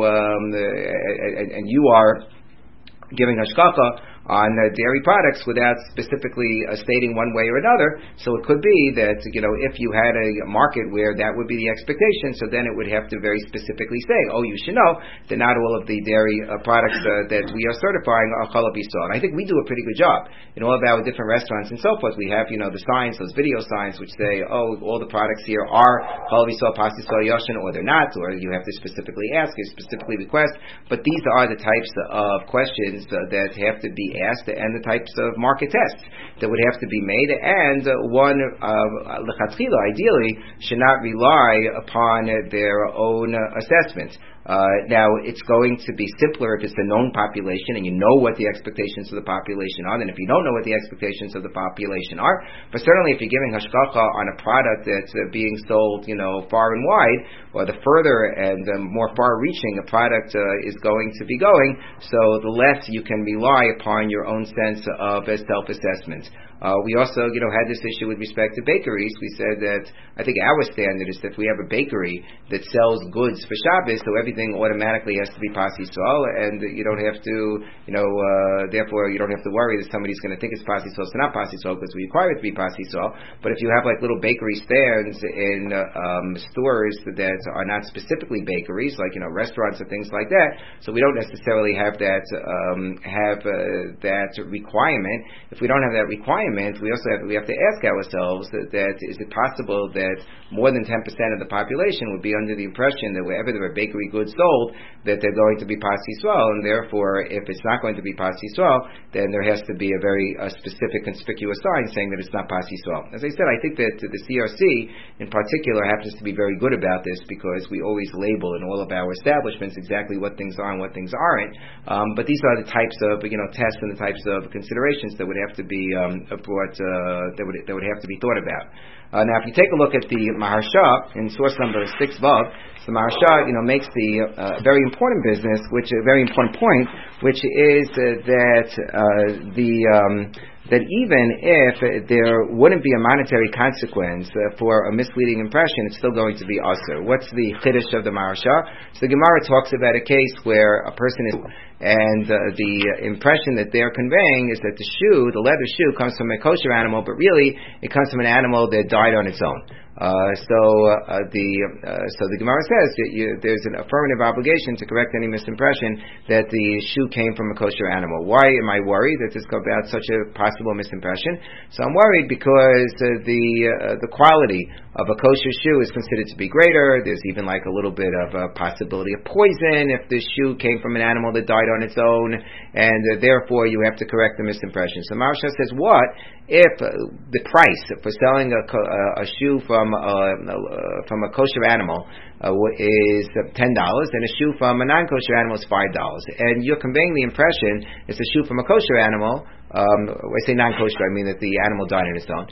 and you are giving hashgacha on dairy products without specifically stating one way or another. So it could be that, if you had a market where that would be the expectation, so then it would have to very specifically say, you should know that not all of the dairy products that we are certifying are Chalav Yisrael. And I think we do a pretty good job in all of our different restaurants and so forth. We have, the signs, those video signs which say, all the products here are Chalav Yisrael, Pas Yisrael, Yoshin, or they're not, or you have to specifically ask, you specifically request. But these are the types of questions that have to be asked, and the types of market tests that would have to be made, and one lechatchila ideally should not rely upon their own assessments. Now, it's going to be simpler if it's a known population and you know what the expectations of the population are than if you don't know what the expectations of the population are. But certainly if you're giving hashgacha on a product that's being sold, far and wide, or the further and more far-reaching a product is going to be going, so the less you can rely upon your own sense of self-assessment. We also, had this issue with respect to bakeries. We said that I think our standard is that if we have a bakery that sells goods for Shabbos, so everything automatically has to be Pas Yisrael, and you don't have to, therefore you don't have to worry that somebody's going to think it's Pas Yisrael, so not Pas Yisrael, because we require it to be Pas Yisrael. But if you have like little bakery stands in stores that are not specifically bakeries, like restaurants and things like that, so we don't necessarily have that that requirement. If we don't have that requirement, we have to ask ourselves that is it possible that more than 10% of the population would be under the impression that wherever there are bakery goods sold, that they're going to be Pas Yisrael, and therefore if it's not going to be Pas Yisrael, then there has to be a very specific conspicuous sign saying that it's not Pas Yisrael. As I said, I think that the CRC in particular happens to be very good about this, because we always label in all of our establishments exactly what things are and what things aren't. But these are the types of tests and the types of considerations that would have to be brought that would have to be thought about. Now, if you take a look at the Maharsha in source number 6 Vav, the Maharsha makes the very important business, a very important point, which is that even if there wouldn't be a monetary consequence for a misleading impression, it's still going to be usher. What's the chiddush of the Maharsha? So the Gemara talks about a case where a person is, and the impression that they're conveying is that the leather shoe, comes from a kosher animal, but really it comes from an animal that died on its own. So the Gemara says that there's an affirmative obligation to correct any misimpression that the shoe came from a kosher animal. Why am I worried that this goes about such a possible misimpression? So I'm worried because the quality of a kosher shoe is considered to be greater. There's even like a little bit of a possibility of poison if the shoe came from an animal that died on its own, and therefore you have to correct the misimpression. So Maharsha says, what if the price for selling a shoe from a kosher animal is $10, and a shoe from a non-kosher animal is $5, and you're conveying the impression it's a shoe from a kosher animal. When I say non-kosher, I mean that the animal died on its own.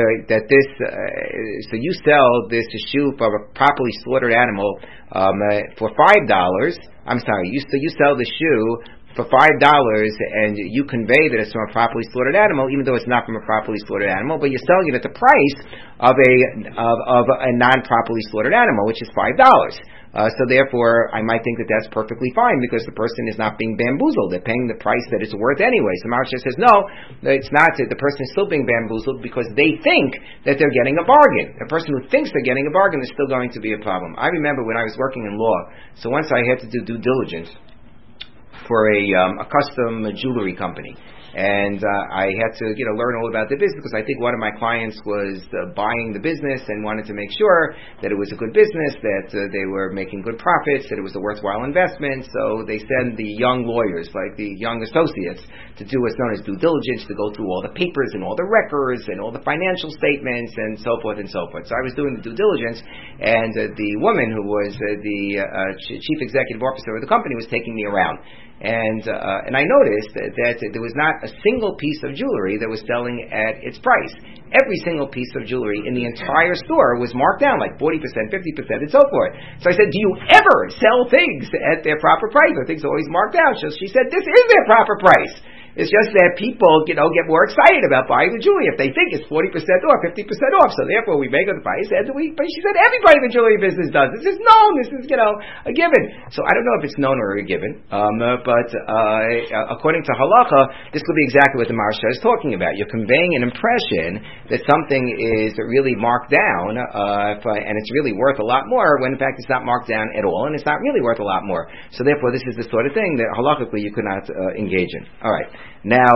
So you sell this shoe from a properly slaughtered animal for $5. I'm sorry, you sell the shoe for $5, and you convey that it's from a properly slaughtered animal, even though it's not from a properly slaughtered animal, but you're selling it at the price of a non-properly slaughtered animal, which is $5. So therefore, I might think that that's perfectly fine, because the person is not being bamboozled. They're paying the price that it's worth anyway. So Maharsha says, no, it's not. The person is still being bamboozled because they think that they're getting a bargain. The person who thinks they're getting a bargain is still going to be a problem. I remember when I was working in law, so once I had to do due diligence for a custom jewelry company. and I had to learn all about the business, because I think one of my clients was buying the business and wanted to make sure that it was a good business, that they were making good profits, that it was a worthwhile investment. So they send the young lawyers, like the young associates, to do what's known as due diligence, to go through all the papers and all the records and all the financial statements and so forth and so forth. So I was doing the due diligence, and the woman who was the chief executive officer of the company was taking me around. And I noticed that there was not a single piece of jewelry that was selling at its price. Every single piece of jewelry in the entire store was marked down, like 40%, 50%, and so forth. So I said, do you ever sell things at their proper price? Or things are always marked down. So she said, this is their proper price. It's just that people, get more excited about buying the jewelry if they think it's 40% off, 50% off. So therefore, we make it the price. But she said, everybody in the jewelry business does. This is known. This is, a given. So I don't know if it's known or a given. But according to halacha, this could be exactly what the Maharsha is talking about. You're conveying an impression that something is really marked down, and it's really worth a lot more, when in fact it's not marked down at all, and it's not really worth a lot more. So therefore, this is the sort of thing that halachically you could not engage in. All right. Now,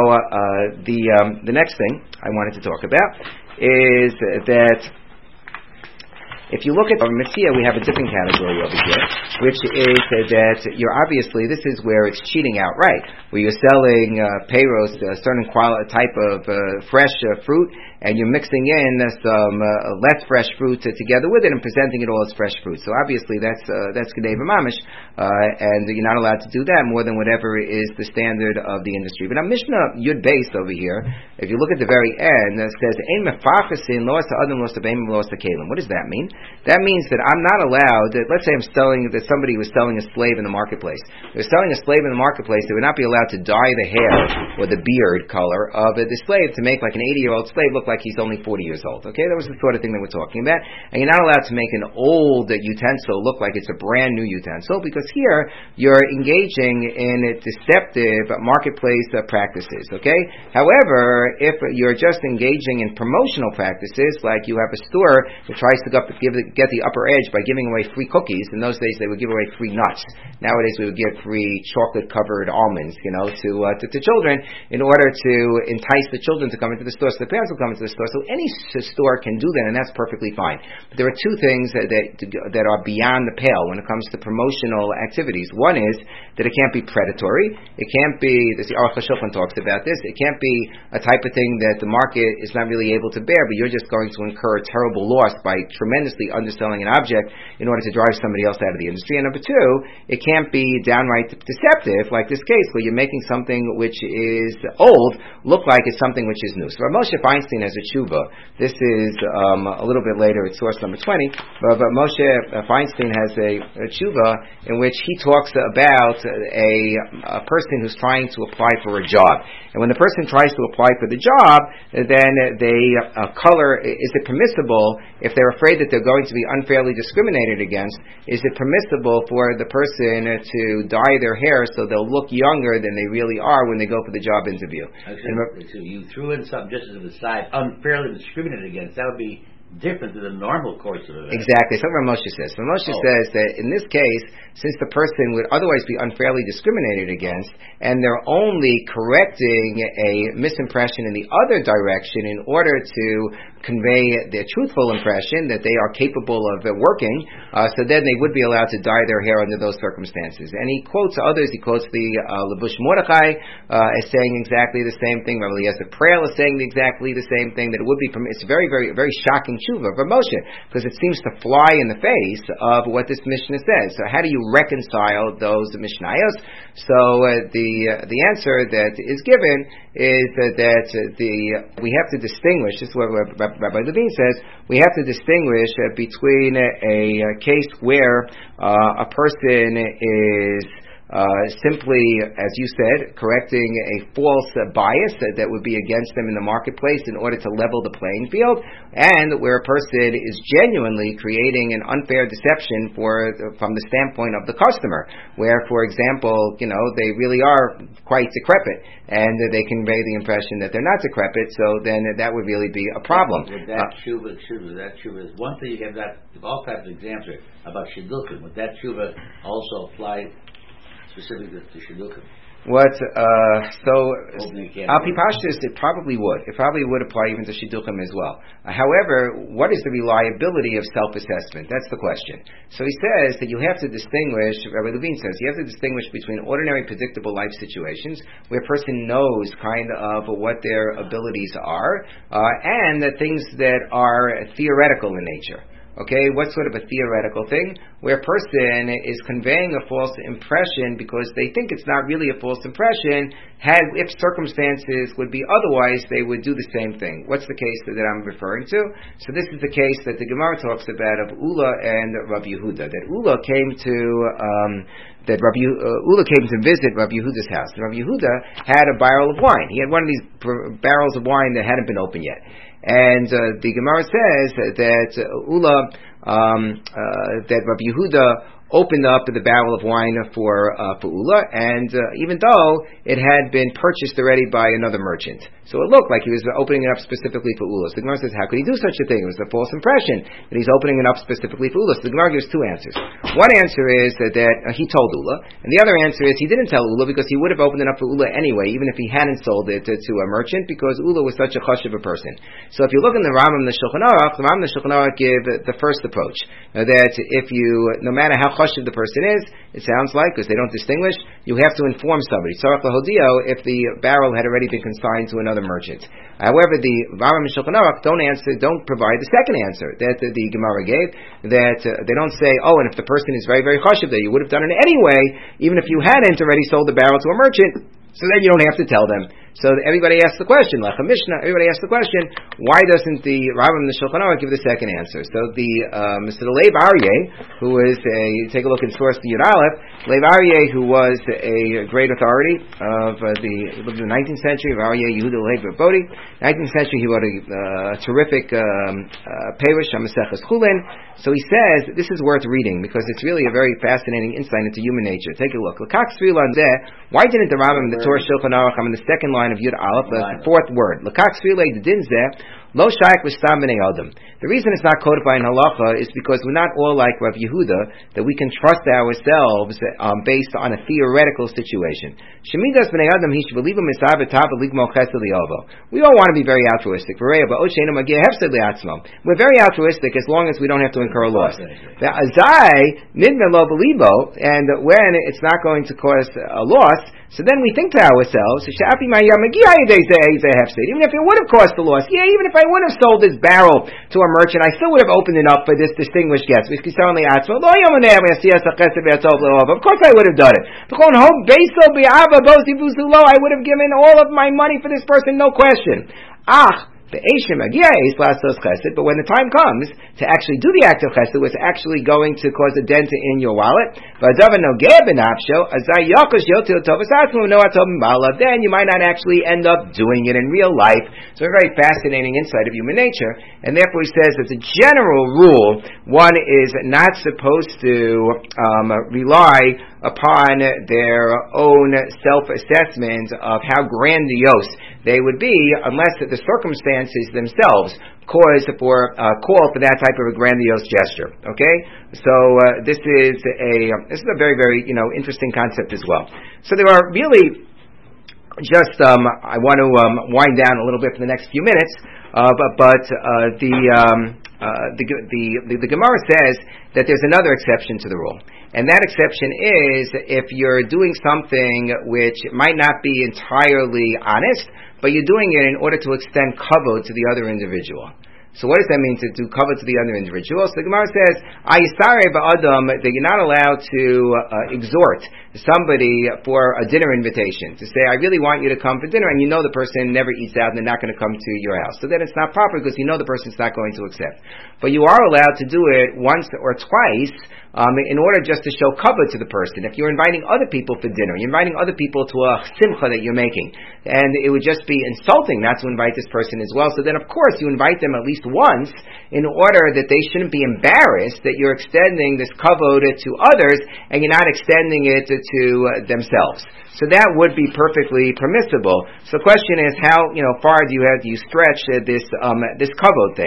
the next thing I wanted to talk about is that if you look at our Mitzvah, we have a different category over here, which is that you're obviously, this is where it's cheating outright, where you're selling payros, a certain type of fresh fruit, and you're mixing in some less fresh fruit together with it and presenting it all as fresh fruit. So obviously that's Gneva Mamish, and you're not allowed to do that more than whatever is the standard of the industry. But our Mishnah Yud Beis over here, if you look at the very end, it says, Ein mefachasin lo ha'adam lo ha'beim lo ha'kelim. What does that mean? That means that I'm not allowed, let's say that somebody was selling a slave in the marketplace. They're selling a slave in the marketplace, they would not be allowed to dye the hair or the beard color of the slave to make like an 80-year-old slave look like he's only 40 years old. Okay, that was the sort of thing that we're talking about. And you're not allowed to make an old utensil look like it's a brand new utensil, because here you're engaging in deceptive marketplace practices. Okay. However, if you're just engaging in promotional practices, like you have a store that tries to get the upper edge by giving away free cookies. In those days, they would give away free nuts. Nowadays, we would give free chocolate-covered almonds, to children, in order to entice the children to come into the store, so the parents will come into the store. So any store can do that, and that's perfectly fine. But there are two things that are beyond the pale when it comes to promotional activities. One is that it can't be predatory. It can't be, the Aruch HaShulchan talks about this, it can't be a type of thing that the market is not really able to bear, but you're just going to incur a terrible loss by tremendously underselling an object in order to drive somebody else out of the industry. And number two, it can't be downright deceptive, like this case, where you're making something which is old look like it's something which is new. So Moshe Feinstein has a tshuva. This is a little bit later, it's source number 20, but Moshe Feinstein has a tshuva in which he talks about a person who's trying to apply for a job. And when the person tries to apply for the job, then they color, is it permissible, if they're afraid that they're going to be unfairly discriminated against, is it permissible for the person to dye their hair so they'll look younger than they really are when they go for the job interview? So you threw in something just as an aside, unfairly discriminated against. That would be different than the normal course of events. Exactly. So what Moshe says. So Moshe says that in this case, since the person would otherwise be unfairly discriminated against, and they're only correcting a misimpression in the other direction in order to convey their truthful impression that they are capable of working, so then they would be allowed to dye their hair under those circumstances. And he quotes others. He quotes the Lebush Mordechai as saying exactly the same thing. Rabbi Eliezer Preil is saying exactly the same thing, that it would be, it's very, very, very shocking tshuva for Moshe, because it seems to fly in the face of what this Mishnah says. So how do you reconcile those Mishnayos? So the answer that is given is that we have to distinguish, this is what Rabbi Levine says, we have to distinguish between a case where a person is simply, as you said, correcting a false bias that would be against them in the marketplace in order to level the playing field, and where a person is genuinely creating an unfair deception from the standpoint of the customer, where, for example, they really are quite decrepit, and they convey the impression that they're not decrepit, so then that would really be a problem. With that tshuva is one thing. You have that all types of examples about shidduchim. Would that tshuva also apply specifically to shidduchim? Alpi Pashtus, it probably would. It probably would apply even to Shidduchim as well. However, what is the reliability of self-assessment? That's the question. So he says that you have to distinguish, Rabbi Levine says, you have to distinguish between ordinary predictable life situations where a person knows kind of what their abilities are, and the things that are theoretical in nature. Okay, what sort of a theoretical thing? Where a person is conveying a false impression because they think it's not really a false impression, if circumstances would be otherwise, they would do the same thing. What's the case that I'm referring to? So this is the case that the Gemara talks about of Ula and Rabbi Yehuda. That Ula came to visit Rabbi Yehuda's house. Rabbi Yehuda had a barrel of wine. He had one of these barrels of wine that hadn't been opened yet. And the Gemara says that that Rabbi Yehuda opened up the barrel of wine for Ula, and even though it had been purchased already by another merchant. So it looked like he was opening it up specifically for Ula. So the Gemara says, how could he do such a thing? It was a false impression that he's opening it up specifically for Ula. So the Gemara gives two answers. One answer is that he told Ula, and the other answer is he didn't tell Ula because he would have opened it up for Ula anyway, even if he hadn't sold it to a merchant, because Ula was such a chashuv a person. So if you look in the Rambam and the Shulchan Aruch give the first approach, that if you, no matter how chashuv the person is, it sounds like, because they don't distinguish, you have to inform somebody. Tzarech lahodio if the barrel had already been consigned to another merchant. However, the Rambam and Shulchan Aruch don't provide the second answer that the Gemara gave, that they don't say, and if the person is very, very chashuv, that you would have done it anyway, even if you hadn't already sold the barrel to a merchant, so then you don't have to tell them. So everybody asks the question, Lechem Mishnah, everybody asks the question, why doesn't the Rambam and the Shulchan Aruch give the second answer? So Mr. Lev Aryeh, who is take a look in source the Yud Aleph, Lev Aryeh, who was a great authority of he lived in the 19th century, of Aryeh Yehuda Lev Bodhi. 19th century, he wrote a terrific Perush on Maseches Chulin. So he says, this is worth reading, because it's really a very fascinating insight into human nature. Take a look. Why didn't the Rambam and the Torah Shulchan Aruch come in the second line of Yud Aleph, the fourth word? The reason it's not codified in halacha is because we're not all like Rav Yehuda, that we can trust ourselves based on a theoretical situation. We all want to be very altruistic. We're very altruistic as long as we don't have to incur a loss. And when it's not going to cause a loss, so then we think to ourselves, even if it would have cost a loss, even if I would have sold this barrel to a merchant, I still would have opened it up for this distinguished guest. Of course I would have done it. I would have given all of my money for this person, no question. But when the time comes to actually do the act of chesed, it's actually going to cause a dent in your wallet, then you might not actually end up doing it in real life. So a very fascinating insight of human nature. And therefore he says, as a general rule, one is not supposed to rely upon their own self-assessment of how grandiose they would be, unless the circumstances themselves call for that type of a grandiose gesture. Okay, so this is a very, very interesting concept as well. So there are really just I want to wind down a little bit for the next few minutes, but the Gemara says that there's another exception to the rule. And that exception is if you're doing something which might not be entirely honest, but you're doing it in order to extend kavod to the other individual. So what does that mean, to do kavod to the other individual? So the Gemara says, that you're not allowed to exhort somebody for a dinner invitation, to say, I really want you to come for dinner, and you know the person never eats out and they're not going to come to your house. So then it's not proper because you know the person's not going to accept. But you are allowed to do it once or twice in order just to show kavod to the person. If you're inviting other people for dinner, you're inviting other people to a simcha that you're making, and it would just be insulting not to invite this person as well. So then of course you invite them at least once in order that they shouldn't be embarrassed that you're extending this kavod to others and you're not extending it to themselves. So that would be perfectly permissible. So the question is, how far do you stretch this kavod thing?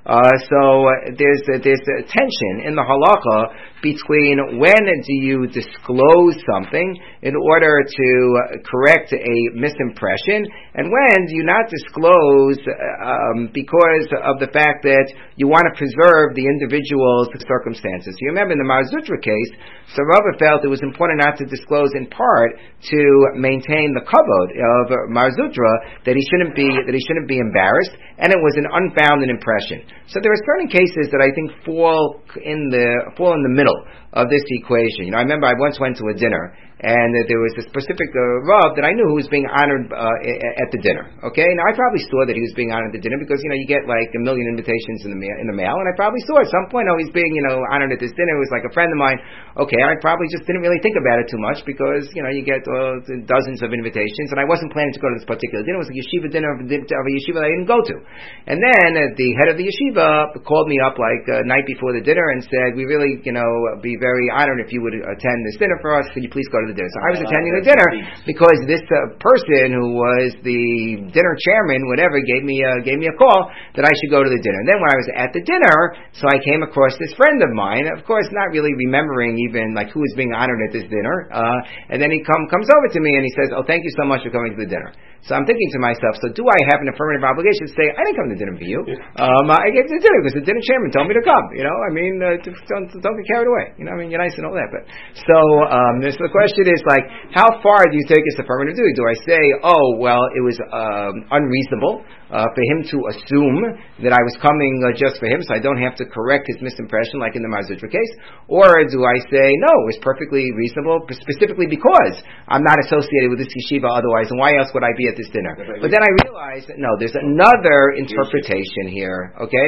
So there's a tension in the halacha between when do you disclose something in order to correct a misimpression, and when do you not disclose because of the fact that you want to preserve the individual's circumstances. You remember in the Mar Zutra case, so Rava felt it was important not to disclose in part to maintain the kavod of Mar Zutra, that he shouldn't be embarrassed, and it was an unfounded impression. So there are certain cases that I think fall in the middle of this equation. I remember I once went to a dinner, and there was a specific Rav that I knew who was being honored at the dinner. Okay, now I probably saw that he was being honored at the dinner because you get like a million invitations in the mail, and I probably saw at some point, he's being honored at this dinner. It was like a friend of mine. Okay, I probably just didn't really think about it too much because you get dozens of invitations, and I wasn't planning to go to this particular dinner. It was a yeshiva dinner of a yeshiva that I didn't go to. And then the head of the yeshiva called me up like night before the dinner and said, "We really be very honored if you would attend this dinner for us. Could you please go to the dinner?" So I was attending the dinner because this person who was the dinner chairman, whatever, gave me a call that I should go to the dinner. And then when I was at the dinner, so I came across this friend of mine, of course not really remembering even like who was being honored at this dinner, and then he comes over to me and he says, "Oh, thank you so much for coming to the dinner." So I'm thinking to myself, so do I have an affirmative obligation to say, "I didn't come to dinner for you. I came to the dinner because the dinner chairman told me to come." Don't get carried away. You're nice and all that. But so the question is like, how far do you take this affirmative duty? Do I say, "Oh, well, it was unreasonable for him to assume that I was coming just for him, so I don't have to correct his misimpression like in the Mar Zutra case"? Or do I say, "No, it was perfectly reasonable, specifically because I'm not associated with this yeshiva otherwise, and why else would I be at this dinner?" But then I realized that no, there's another interpretation here. Okay,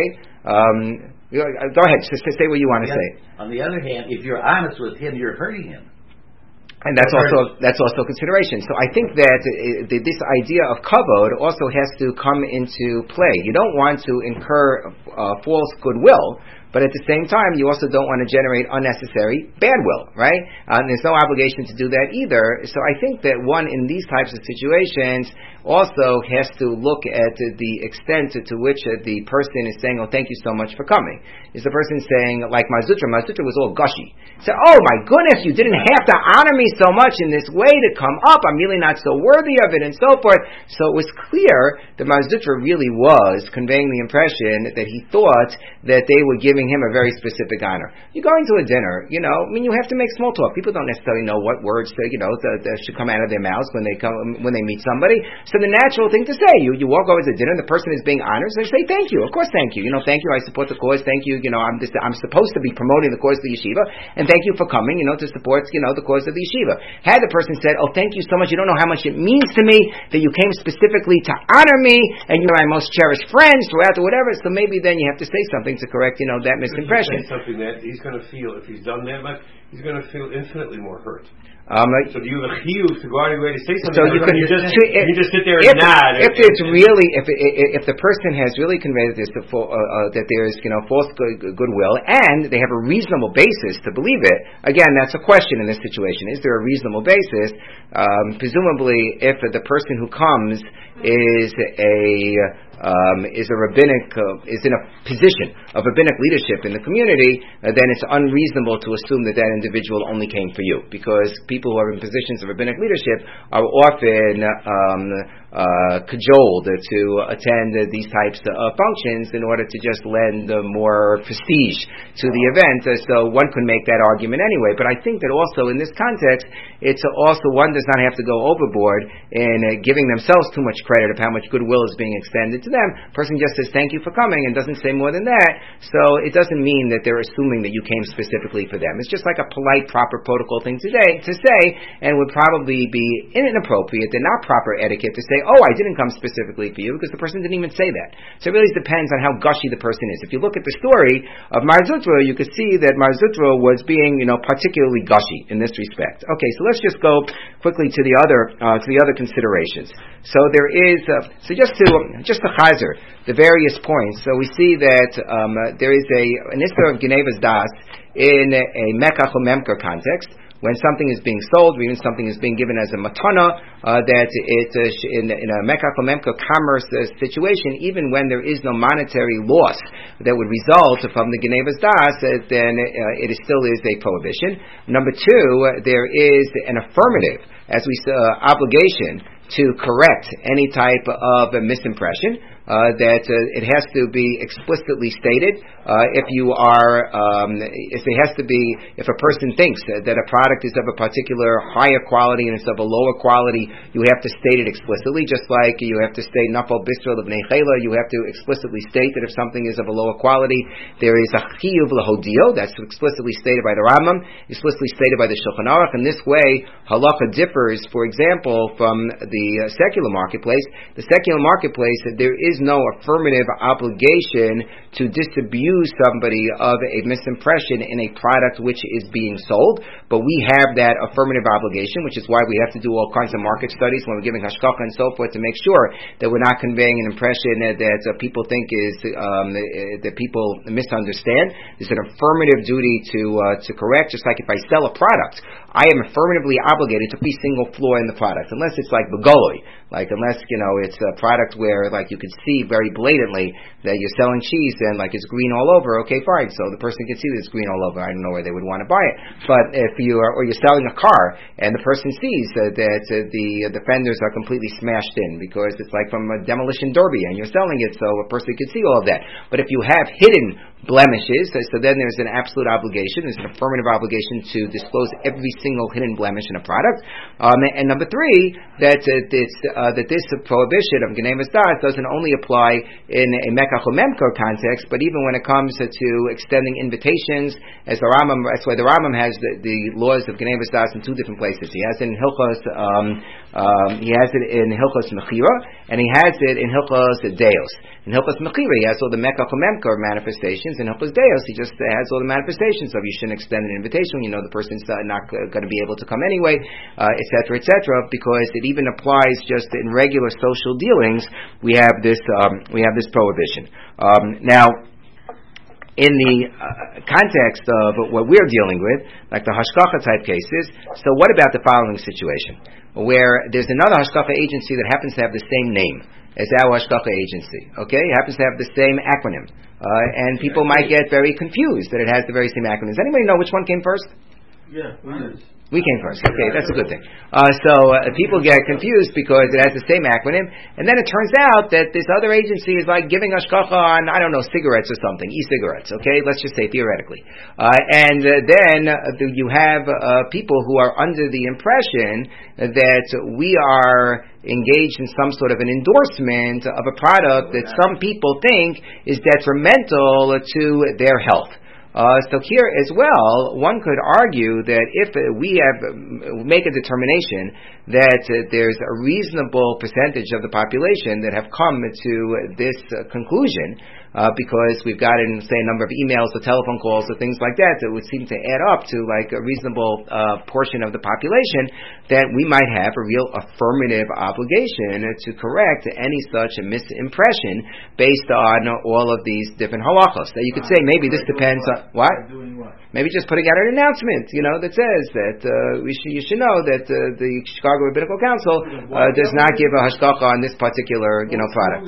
go ahead. Just say what you want to say. On the other hand, if you're honest with him, you're hurting him. And that's also consideration. So I think that this idea of kavod also has to come into play. You don't want to incur false goodwill, but at the same time, you also don't want to generate unnecessary bad will, right? And there's no obligation to do that either. So I think that one in these types of situations also has to look at the extent to which the person is saying, "Oh, thank you so much for coming." Is the person saying, like Mar Zutra was all gushy. He said, "Oh my goodness, you didn't have to honor me so much in this way to come up. I'm really not so worthy of it," and so forth. So it was clear that Mar Zutra really was conveying the impression that he thought that they were giving him a very specific honor. You're going to a dinner, you have to make small talk. People don't necessarily know what words that should come out of their mouths when they meet somebody. So the natural thing to say, you walk over to dinner, the person is being honored, so they say thank you. Of course, thank you. Thank you. I support the cause. Thank you. I'm supposed to be promoting the cause of the yeshiva, and thank you for coming. To support the cause of the yeshiva. Had the person said, "Oh, thank you so much. You don't know how much it means to me that you came specifically to honor me, and you're my most cherished friends throughout or whatever." So maybe then you have to say something to correct that misimpression. Something that he's going to feel, if he's done that much, he's going to feel infinitely more hurt. So do you have a chiyuv to go out of your way to say something? So you just sit there and nod. If the person has really conveyed this that there is false goodwill and they have a reasonable basis to believe it, again that's a question in this situation. Is there a reasonable basis? Presumably, if the person who comes is is in a position of rabbinic leadership in the community, then it's unreasonable to assume that individual only came for you, because people who are in positions of rabbinic leadership are often cajoled to attend these types of functions in order to just lend more prestige to the event. So one could make that argument anyway. But I think that also in this context, it's also one does not have to go overboard in giving themselves too much credit of how much goodwill is being extended to them. A person just says thank you for coming and doesn't say more than that. So it doesn't mean that they're assuming that you came specifically for them. It's just like a polite, proper protocol thing to say, and would probably be inappropriate and not proper etiquette to say, "Oh, I didn't come specifically for you," because the person didn't even say that. So it really depends on how gushy the person is. If you look at the story of Mar Zutra, you could see that Mar Zutra was being, particularly gushy in this respect. Okay, so let's just go quickly to the other considerations. So there is, just to chazer the various points. So we see that there is an issur of Genevas Das in a Mekach or Memker context, when something is being sold, or even something is being given as a matana, that it's in a mekach lememka commerce situation, even when there is no monetary loss that would result from the genevas das, then it still is a prohibition. Number two, there is an affirmative, as we saw, obligation to correct any type of misimpression. That it has to be explicitly stated. If a person thinks that a product is of a particular higher quality and it's of a lower quality, you have to state it explicitly. Just like you have to state nafal bistrel of nechela, you have to explicitly state that if something is of a lower quality, there is a chiyuv lahodio. That's explicitly stated by the Rambam, explicitly stated by the Shulchan Aruch. In this way, halacha differs, for example, from the secular marketplace. The secular marketplace, there is no affirmative obligation to disabuse somebody of a misimpression in a product which is being sold, but we have that affirmative obligation, which is why we have to do all kinds of market studies when we're giving hashkacha and so forth to make sure that we're not conveying an impression that people think is that people misunderstand. There's an affirmative duty to correct, just like if I sell a product, I am affirmatively obligated to be single flaw in the product, unless it's like begoloi, unless it's a product where you could see very blatantly that you're selling cheese and it's green all over. Okay, fine. So the person can see that it's green all over. I don't know where they would want to buy it. But if you're selling a car and the person sees that the fenders are completely smashed in because it's from a demolition derby and you're selling it, so a person can see all of that. But if you have hidden blemishes, so then there's an absolute obligation, there's an affirmative obligation to disclose every single hidden blemish in a product. And number three, that this prohibition of genevas das doesn't only apply in a mekach memko context, but even when it comes to extending invitations, that's why the Rambam has the laws of genevas das in two different places. He has it in Hilchos Mechira, and he has it in Hilchos Deos. In Hilchos Mechira, he has all the mekach memko manifestations. In Hilchos Deos, he just has all the manifestations of you shouldn't extend an invitation when you know the person's not going to be able to come anyway, etc., because it even applies just in regular social dealings. We have this prohibition. Now, in the context of what we're dealing with, like the hashkacha type cases, so what about the following situation, where there's another hashkacha agency that happens to have the same name as our hashkacha agency, okay? It happens to have the same acronym, and people might get very confused that it has the very same acronyms. Anybody know which one came first? Yeah, we came first. Okay, that's a good thing. So people get confused because it has the same acronym, and then it turns out that this other agency is giving hashkacha on, I don't know, cigarettes or something, e-cigarettes, okay? Let's just say theoretically. And then you have people who are under the impression that we are engaged in some sort of an endorsement of a product that some people think is detrimental to their health. So here as well, one could argue that if we make a determination that there's a reasonable percentage of the population that have come to this conclusion, because we've gotten, say, a number of emails or telephone calls or things like that would seem to add up to a reasonable portion of the population, that we might have a real affirmative obligation to correct any such misimpression based on all of these different halachos. Now you could say maybe this depends on what? Maybe just putting out an announcement, that says that you should know that the Chicago Rabbinical Council does not give a hashkacha on this particular product.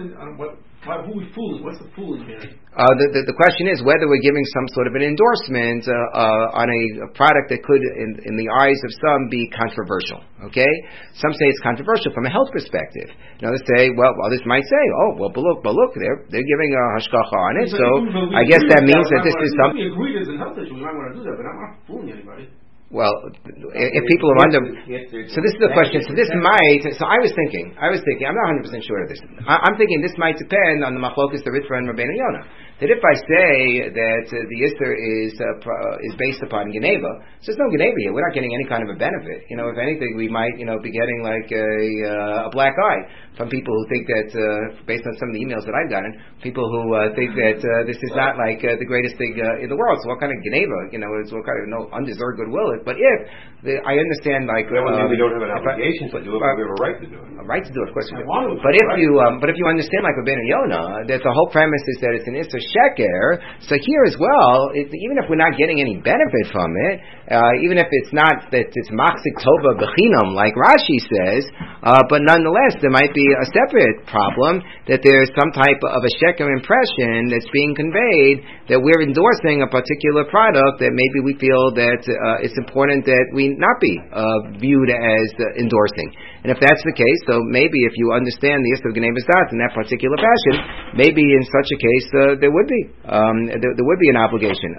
Who we fooling? What's the fooling here? The question is whether we're giving some sort of an endorsement on a product that could, in the eyes of some, be controversial. Okay, some say it's controversial from a health perspective. Others say, others might say, but look, they're giving a hashkacha on it, so I guess that means that this is something. We agree there's a health issue. We might want to do that, but I'm not fooling anybody. Well, if people are under, so this is the question. So this might. So I was thinking. I'm not 100% sure of this. I'm thinking this might depend on the machlokas, the Ritva and Rabbeinu Yonah. That if I say that the Isser is based upon Geneva, so there's no Geneva here. We're not getting any kind of a benefit. If anything, we might be getting a black eye. from people who think that, based on some of the emails that I've gotten, people who think that this is not like the greatest thing in the world. So what kind of geneva, it's what kind of no undeserved goodwill. But if I understand, like we don't have an obligation to do it, but we have a right to do it. A right to do it, of course. But if you understand, like Rabbeinu Yonah, that the whole premise is that it's an Isser Sheker. So here as well, even if we're not getting any benefit from it, even if it's not that it's Machzik Tova Bechinam, like Rashi says, but nonetheless, there might be a separate problem that there's some type of a Sheker impression that's being conveyed that we're endorsing a particular product that maybe we feel that it's important that we not be viewed as endorsing. And if that's the case, so maybe if you understand the Yisrael Gnei B'Sdas in that particular fashion, maybe in such a case there would be an obligation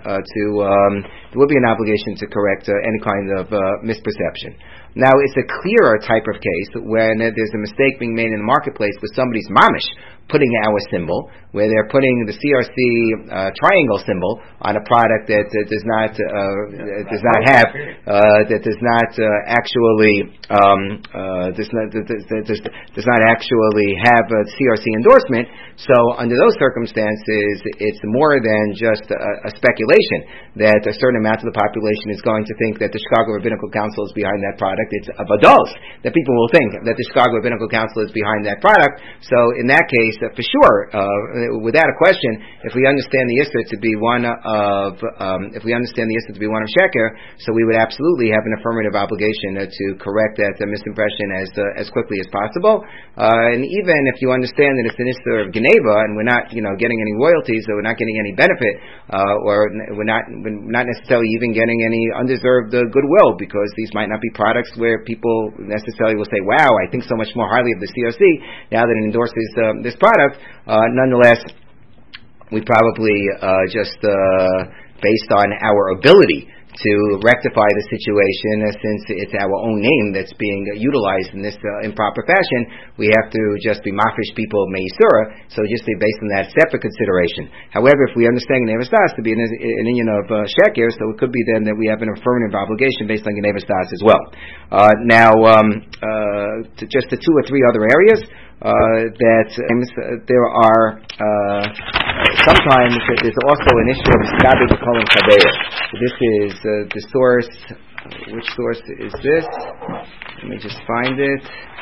to correct any kind of misperception. Now, it's a clearer type of case when there's a mistake being made in the marketplace with somebody's mamish putting our symbol, where they're putting the CRC triangle symbol on a product that does not actually have a CRC endorsement. So, under those circumstances, it's more than just a speculation that a certain amount of the population is going to think that the Chicago Rabbinical Council is behind that product. It's a vados that people will think that the Chicago Rabbinical Council is behind that product. So, in that case, for sure, without a question, if we understand the Yisra to be one of Sheker, so we would absolutely have an affirmative obligation to correct that misimpression as quickly as possible. And even if you understand that it's an Yisra of Geneva and we're not, getting any royalties, or we're not getting any benefit, or we're not necessarily even getting any undeserved goodwill, because these might not be products where people necessarily will say, "Wow, I think so much more highly of the CRC now that it endorses this product." Nonetheless, we probably just based on our ability to rectify the situation, since it's our own name that's being utilized in this improper fashion, we have to just be mafresh people meisura, so just be based on that separate consideration. However, if we understand Gnei B'Sdas to be an union of Sheker, so it could be then that we have an affirmative obligation based on Gnei B'Sdas as well. Now, just the two or three other areas that there are sometimes there's also an issue of Skabi B'Kol Chaveira. This is the source. Which source is this? Let me just find it.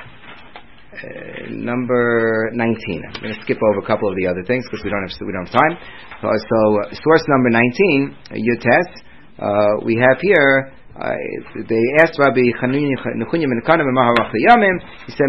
Number 19. I'm going to skip over a couple of the other things because we don't have time. So source number 19, Yutes. We have here. They asked Rabbi Chanunya ben Kana b'Maharach Yamim. He said,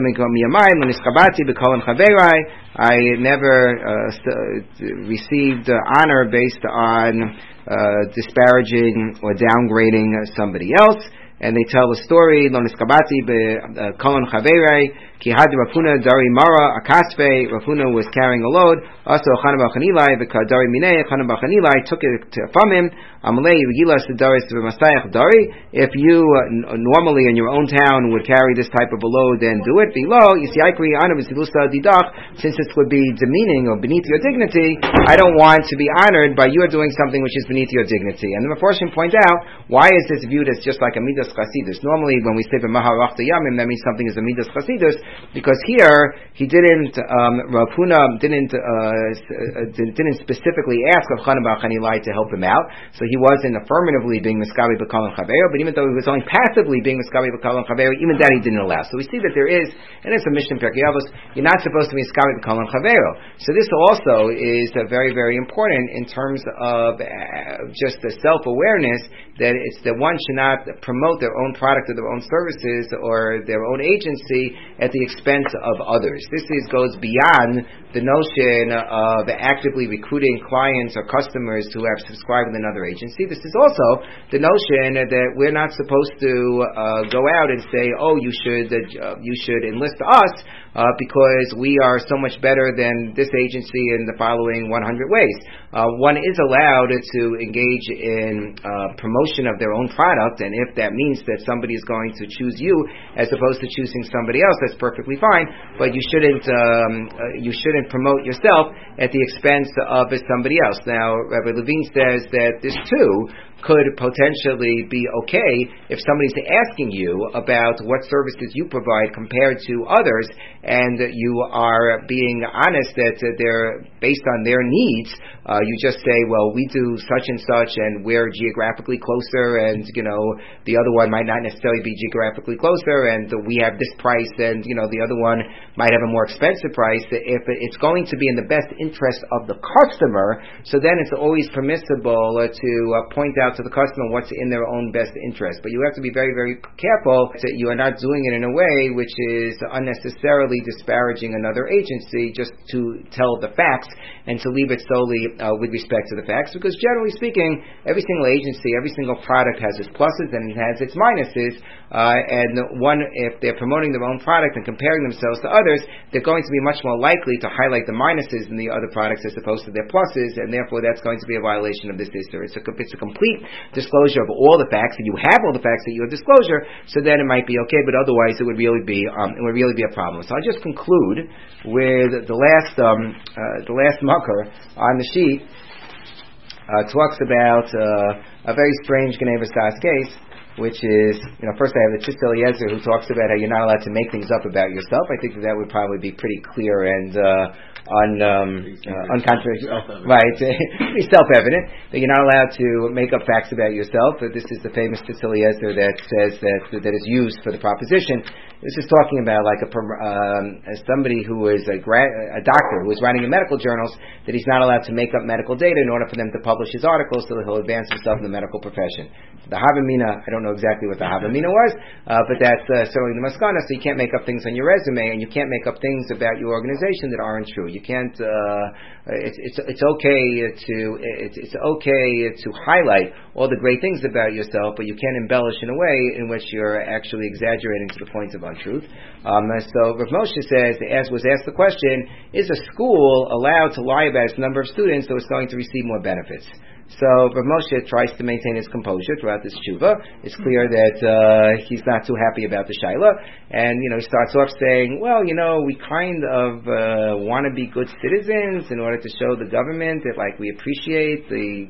I never received honor based on disparaging or downgrading somebody else. And they tell the story, Lo niskabati b'kolon chaverei, ki had Rafuna dari mara akasve. Rafuna was carrying a load. Also, Chana bar Chanilai v'kadari minei. Chana bar Chanilai took it from him. Amalei yilas daris v'mastayach dari. If you normally in your own town would carry this type of a load, then do it. Below, yisiakri anu v'silusa didach. Since it would be demeaning or beneath your dignity, I don't want to be honored by you doing something which is beneath your dignity. And the Mefarshim point out, why is this viewed as just like a midas chasidus? Normally, when we say b'Maharach Yamim, that means something is a midas chasidus, because here he didn't. Rav Huna didn't specifically ask of Chana bar Chanilai to help him out, so he wasn't affirmatively being miskabi b'Kol Chaveiro. But even though he was only passively being miskabi b'Kol Chaveiro, even that he didn't allow. So we see that there is, and it's a mission Pirkei Avos, you're not supposed to be miskabi b'Kol Chaveiro. So this also is very, very important in terms of just the self-awareness that it's that one should not promote their own product or their own services or their own agency at the expense of others. This goes beyond the notion of actively recruiting clients or customers who have subscribed with another agency. This is also the notion that we're not supposed to go out and say, "Oh, you should enlist us because we are so much better than this agency in the following 100 ways." One is allowed to engage in promotion of their own product, and if that means means that somebody is going to choose you as opposed to choosing somebody else, that's perfectly fine. But you shouldn't promote yourself at the expense of somebody else. Now, Rabbi Levine says that this too could potentially be okay if somebody's asking you about what services you provide compared to others, and you are being honest that they're based on their needs. You just say, well, we do such and such, and we're geographically closer, and the other one might not necessarily be geographically closer, and we have this price, and the other one might have a more expensive price. If it's going to be in the best interest of the customer, so then it's always permissible to point out to the customer what's in their own best interest. But you have to be very, very careful that you are not doing it in a way which is unnecessarily disparaging another agency just to tell the facts and to leave it solely with respect to the facts, because generally speaking, every single agency, every single product has its pluses and it has its minuses, and if they're promoting their own product and comparing themselves to others, they're going to be much more likely to highlight the minuses in the other products as opposed to their pluses, and therefore that's going to be a violation of this issue. It's a complete disclosure of all the facts, and you have all the facts at your disclosure, so then it might be okay, but otherwise it would really be a problem. So I'll just conclude with the last marker on the sheet. Talks about a very strange Geneva Stas case, which is, first I have the Tzitz Eliezer, who talks about how you're not allowed to make things up about yourself. I think that would probably be pretty clear and uncontroversial, right? Pretty self-evident that you're not allowed to make up facts about yourself. But this is the famous Tzitz Eliezer that says that is used for the proposition. This is talking about like somebody who is a doctor who is writing in medical journals, that he's not allowed to make up medical data in order for them to publish his articles so that he'll advance himself in the medical profession. The Havamina, I don't know exactly what the Havamina was, but that's certainly the Maskana. So you can't make up things on your resume, and you can't make up things about your organization that aren't true. You can't. It's okay to highlight all the great things about yourself, but you can't embellish in a way in which you're actually exaggerating to the point of untruth. So Rav Moshe was asked the question: is a school allowed to lie about its number of students so it's going to receive more benefits? So Rav Moshe tries to maintain his composure throughout this tshuva. It's clear that he's not too happy about the shaila, and he starts off saying, well, we kind of want to be good citizens in order to show the government that we appreciate the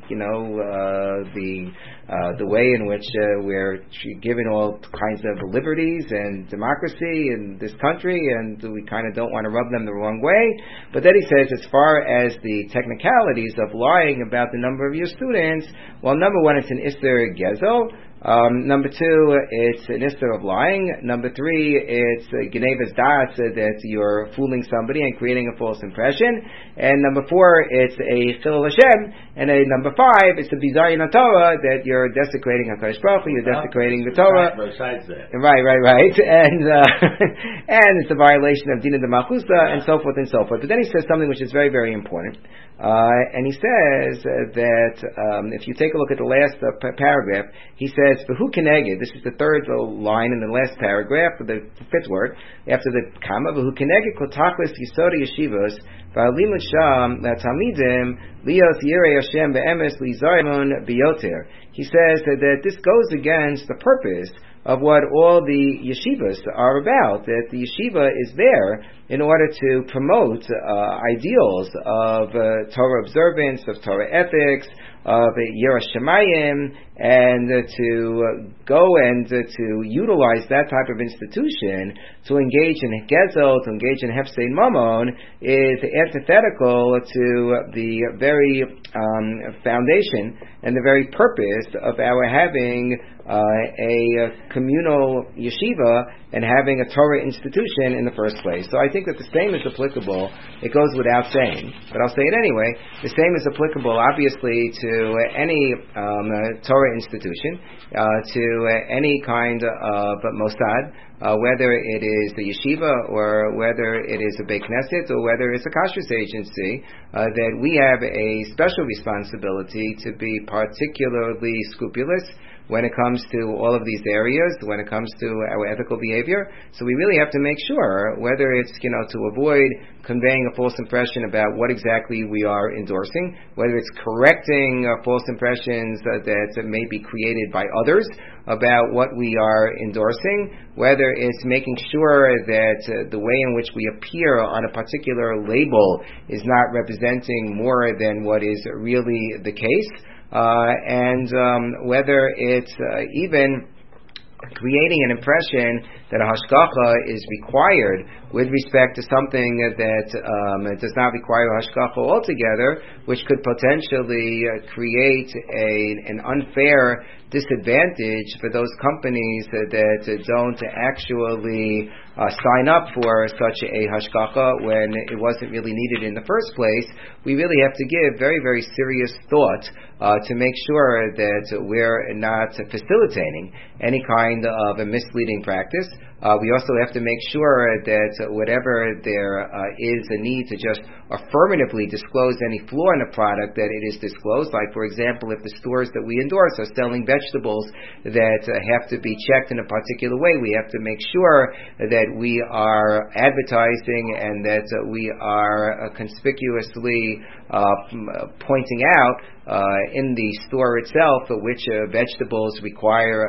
way in which we're given all kinds of liberties and democracy in this country, and we kind of don't want to rub them the wrong way. But then he says, as far as the technicalities of lying about the number of your students, well, number one, it's an Ister Gezel. Number two, it's an Ister of lying. Number three, it's Genevas Das, that you're fooling somebody and creating a false impression. And number four, it's a Chilul Hashem. And number five, it's a Bizayin HaTorah, that you're desecrating HaKadosh Baruch Hu, you're desecrating the Torah. Besides that. Right. And it's a violation of Dina de Malchusa, and so forth and so forth. But then he says something which is very, very important. And he says that if you take a look at the last paragraph, he says, "V'hu keneged." This is the third line in the last paragraph, the fifth word after the comma. "V'hu keneged kotachlis yisoda yeshivos v'alimut sham latalmidim lios yirei Hashem be'emes lizayimun biyoter." He says that this goes against the purpose of what all the yeshivas are about, that the yeshiva is there in order to promote ideals of Torah observance, of Torah ethics, of Yiras Shamayim, and to go and to utilize that type of institution to engage in Gezel, to engage in Hefsein Mamon, is antithetical to the very foundation and the very purpose of our having a communal yeshiva and having a Torah institution in the first place. So I think that the same is applicable. It goes without saying, but I'll say it anyway. The same is applicable, obviously, to any Torah institution, to any kind of Mossad, whether it is the yeshiva or whether it is a Beit Knesset or whether it's a kashrus agency, that we have a special responsibility to be particularly scrupulous when it comes to all of these areas, when it comes to our ethical behavior. So we really have to make sure, whether it's to avoid conveying a false impression about what exactly we are endorsing, whether it's correcting false impressions that may be created by others about what we are endorsing, whether it's making sure that the way in which we appear on a particular label is not representing more than what is really the case, and whether it's even creating an impression that a hashgacha is required with respect to something that does not require a hashgacha altogether, which could potentially create an unfair disadvantage for those companies that don't actually sign up for such a hashgacha when it wasn't really needed in the first place. We really have to give very, very serious thought to make sure that we're not facilitating any kind of a misleading practice. We also have to make sure that whatever there is a need to just affirmatively disclose any flaw in a product, that it is disclosed. Like, for example, if the stores that we endorse are selling vegetables that have to be checked in a particular way, we have to make sure that we are advertising and that we are conspicuously pointing out in the store itself which vegetables require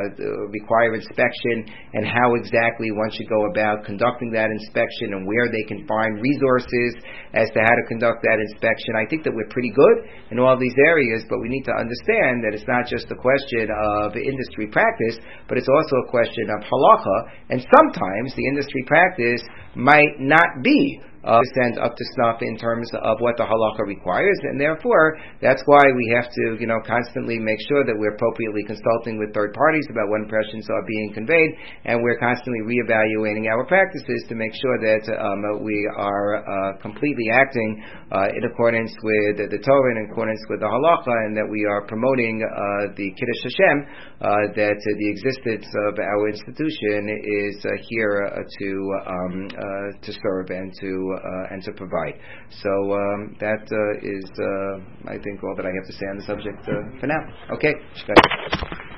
inspection, and how exactly one should go about conducting that inspection, and where they can find resources as to how to conduct that inspection. I think that we're pretty good in all these areas, but we need to understand that it's not just a question of industry practice, but it's also a question of halacha, and sometimes the industry practice might not be stand up to snuff in terms of what the halacha requires, and therefore that's why we have to constantly make sure that we're appropriately consulting with third parties about what impressions are being conveyed, and we're constantly reevaluating our practices to make sure that we are completely acting in accordance with the Torah, in accordance with the halacha, and that we are promoting the Kiddush Hashem, that the existence of our institution is here to serve and to provide. So that is, I think, all that I have to say on the subject for now. Okay.